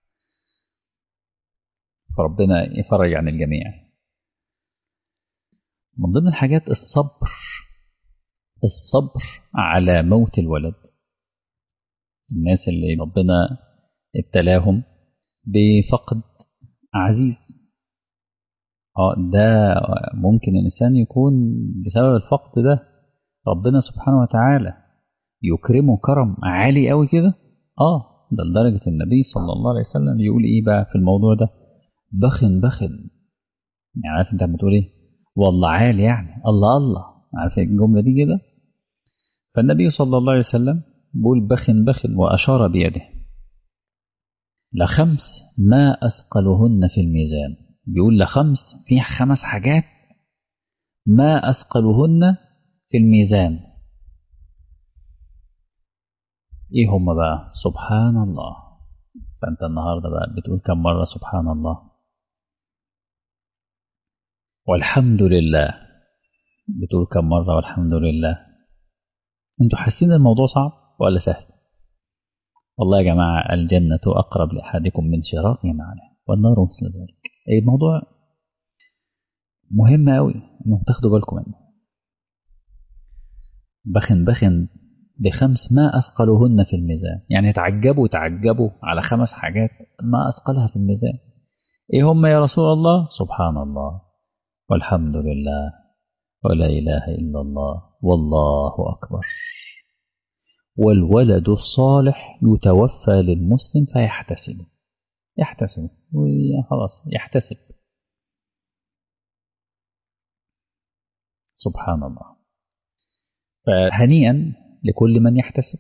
فربنا يفرج عن الجميع. من ضمن الحاجات الصبر، الصبر على موت الولد. الناس اللي ربنا ابتلاهم بفقد عزيز، اه ده ممكن الإنسان يكون بسبب الفقد ده ربنا سبحانه وتعالى يكرمه كرم عالي قوي كده. اه ده لدرجة النبي صلى الله عليه وسلم يقول ايه بقى في الموضوع ده؟ بخن بخن. يعني عارف انت بتقول ايه؟ والله عالي يعني، الله الله، عارف الجملة دي كده. فالنبي صلى الله عليه وسلم بيقول بخن بخن وأشار بيده لخمس ما أثقلهن في الميزان. بيقول لخمس، في خمس حاجات ما أثقلهن في الميزان. إيه هم بقى؟ سبحان الله. فأنت النهاردة بقى بتقول كم مرة سبحان الله؟ والحمد لله بتقول كم مرة والحمد لله؟ أنتوا حاسين الموضوع صعب ولا سهل؟ والله يا جماعة الجنة أقرب لأحدكم من شراك نعله والنار مثل ذلك. أي الموضوع مهم أوي إنه تاخدوا بالكم منه. بخن بخن بخمس ما أثقلهن في الميزان، يعني تعجبوا تعجبوا على خمس حاجات ما أثقلها في الميزان. إيه هم يا رسول الله؟ سبحان الله والحمد لله ولا إله إلا الله والله أكبر والولد الصالح يتوفى للمسلم فيحتسب. يحتسب خلاص يحتسب. سبحان الله. فهنيئا لكل من يحتسب.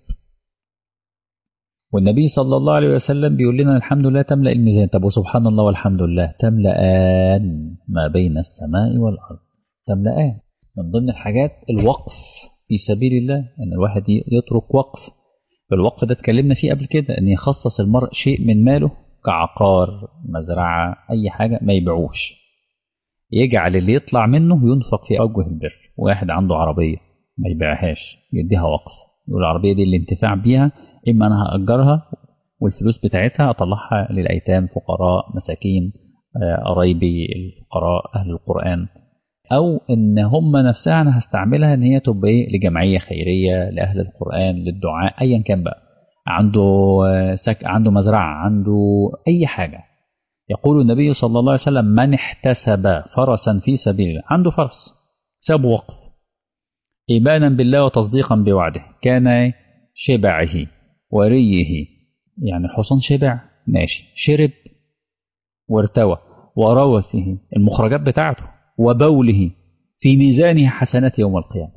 والنبي صلى الله عليه وسلم بيقول لنا الحمد لله تملأ الميزان. طب وسبحان الله والحمد لله تملأان ما بين السماء والأرض. تملأان. من ضمن الحاجات الوقف في سبيل الله، ان الواحد يترك وقف. الوقف ده اتكلمنا فيه قبل كده، ان يخصص المرء شيء من ماله كعقار مزرعة اي حاجة ما يبيعوش، يجعل اللي يطلع منه ينفق في اوجه البر. واحد عنده عربية ما يبيعهاش، يديها وقف، يقول العربية دي الانتفاع بيها اما انا هأجرها والفلوس بتاعتها اطلعها للايتام فقراء مساكين قرايبي الفقراء اهل القرآن، او ان هم نفسها انا هستعملها ان هي تبقى ايه لجمعيه خيريه لاهل القران للدعاء ايا كان بقى. عنده سك عنده مزرعه عنده اي حاجه. يقول النبي صلى الله عليه وسلم من احتسب فرسا في سبيل الله، عنده فرس ساب وقف ايمانا بالله وتصديقا بوعده كان شبعه وريه. يعني الحصان شبع ماشي، شرب وارتوى، وروثه المخرجات بتاعته وبوله في ميزانه حسنات يوم القيامة.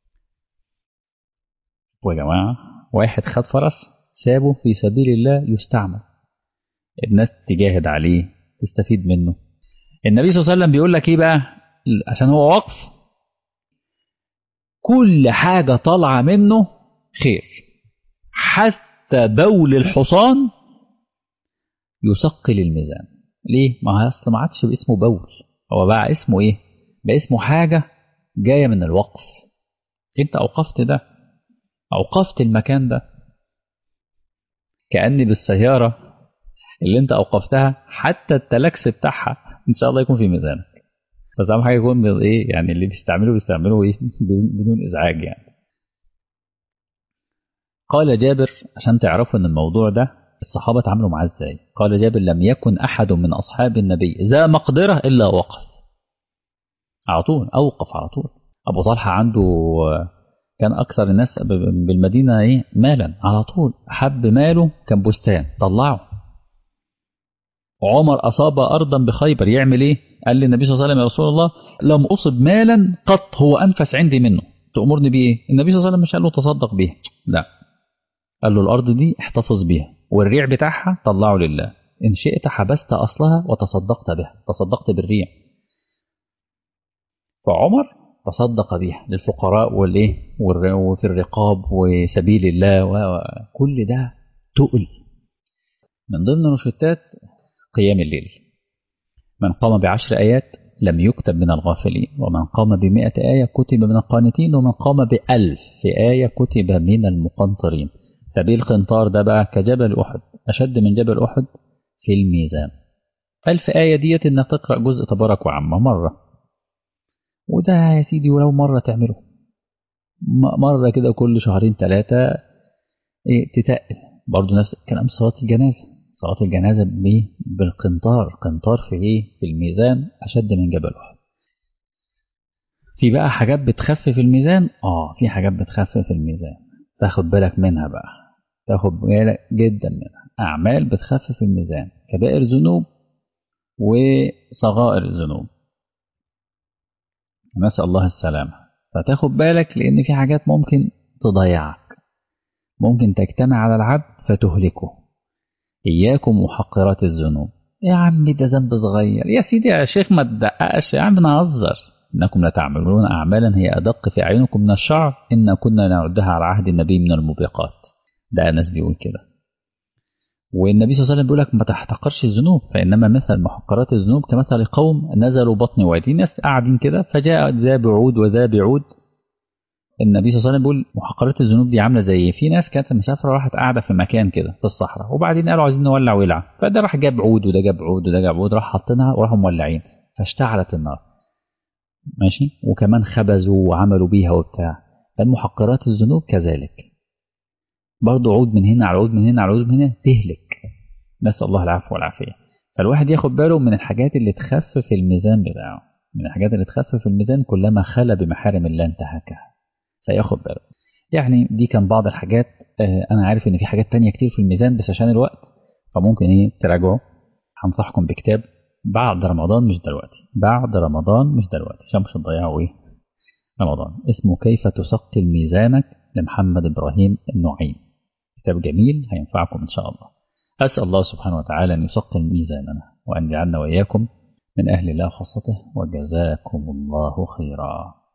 ويا جماعة واحد خد فرس سابه في سبيل الله يستعمل، الناس تجاهد عليه تستفيد منه. النبي صلى الله عليه وسلم بيقول لك ايه بقى عشان هو وقف؟ كل حاجة طالعة منه خير، حتى بول الحصان يثقل الميزان. ليه؟ ما هو اصل ما عادش باسمه بول، هو بقى اسمه ايه؟ بقى اسمه حاجة جاية من الوقف. انت اوقفت ده، اوقفت المكان ده، كأني بالسيارة اللي انت اوقفتها حتى التلاكس بتاعها ان شاء الله يكون في ميزانك. بس اهم حاجة يكون ايه يعني اللي بيستعملوا بيستعملوا ايه بدون ازعاج يعني. قال جابر عشان تعرفوا ان الموضوع ده الصحابة اتعاملوا معاه ازاي. قال جابر لم يكن احد من اصحاب النبي ذا مقدرة الا وقف على طول، اوقف على طول. ابو طلحة عنده كان اكثر الناس بالمدينة ايه مالا، على طول حب ماله كان بستان طلعه. عمر اصاب ارضا بخيبر يعمل ايه؟ قال للنبي صلى الله عليه وسلم يا رسول الله لم اصب مالا قط هو انفس عندي منه، تأمرني بايه؟ النبي صلى الله عليه وسلم مش قال له تصدق بيها، لا، قال له الارض دي احتفظ بيها والريع بتاعها طلعه لله، ان شئت حبست اصلها وتصدقت بها، تصدقت بالريع. فعمر تصدق بها للفقراء والايه وفي الرقاب وسبيل الله وكل ده تقل. من ضمن نشاطات قيام الليل، من قام بعشر آيات لم يكتب من الغافلين، ومن قام بمئة آية كتب من القانتين، ومن قام بألف آية كتب من المقنطرين. سبيل القنطار ده بقى كجبل أحد، أشد من جبل أحد في الميزان. ألف آية ديت إنك تقرأ جزء تبارك وعامة مرة، وده يا سيدي ولو مرة تعمله مرة كده كل شهرين ثلاثة إيه تتقل. برضو نفس الكلام صلاة الجنازة، صلاة الجنازة بإيه؟ بالقنطار. قنطار في إيه؟ في الميزان أشد من جبل أحد. في بقى حاجات بتخفف الميزان. آه في حاجات بتخفف الميزان، تاخد بالك منها بقى، تاخد بالك جدا منها. أعمال بتخفف الميزان، كبائر ذنوب وصغائر الذنوب، نسأل الله السلامة. فتاخد بالك لأن في حاجات ممكن تضيعك، ممكن تجتمع على العبد فتهلكه. إياكم محقرات الذنوب. يا عم ده ذنب صغير يا سيدي، يا شيخ ما تدققش يا عم، نهزر. إنكم لتعملون أعمالا هي أدق في أعينكم من الشعر إن كنا نعدها على عهد النبي من الموبقات. ده أنس بيقول كده. والنبي صلى الله عليه وسلم بيقول لك ما تحتقرش الذنوب، فإنما مثل محقرات الذنوب كمثل قوم نزلوا بطن وادي. ناس قاعدين كده فجاء ذا بعود وذا بعود. النبي صلى الله عليه وسلم بيقول محقرات الذنوب دي عامله زي في ناس كانت مسافره راحت قاعده في مكان كده في الصحراء، وبعدين قالوا عايزين نولع ولعه، فده راح جاب عود وده جاب عود وده جاب عود، راح حاطينها وراحوا مولعين فاشتعلت النار. ماشي. وكمان خبزوا وعملوا بيها وبتاع. المحقرات الذنوب كذلك برضه، عود من هنا على عود من هنا على عود من هنا تهلك. نسأل الله العفو والعافيه. فالواحد ياخد باله من الحاجات اللي تخفف الميزان بتاعه، من الحاجات اللي تخفف الميزان كلما خلا بمحارم الله انتهكها، فياخد باله. يعني دي كان بعض الحاجات. آه انا عارف ان في حاجات تانية كتير في الميزان بس عشان الوقت فممكن ايه تراجعوا. هنصحكم بكتاب بعد رمضان مش دلوقتي، بعد رمضان مش دلوقتي عشان مش هتضيعوا ايه رمضان، اسمه كيف تثقل ميزانك لمحمد ابراهيم النعيم. كتاب جميل هينفعكم ان شاء الله. اسال الله سبحانه وتعالى ان يثقل ميزاننا وان يجعلنا واياكم من اهل الله خاصته، وجزاكم الله خيرا.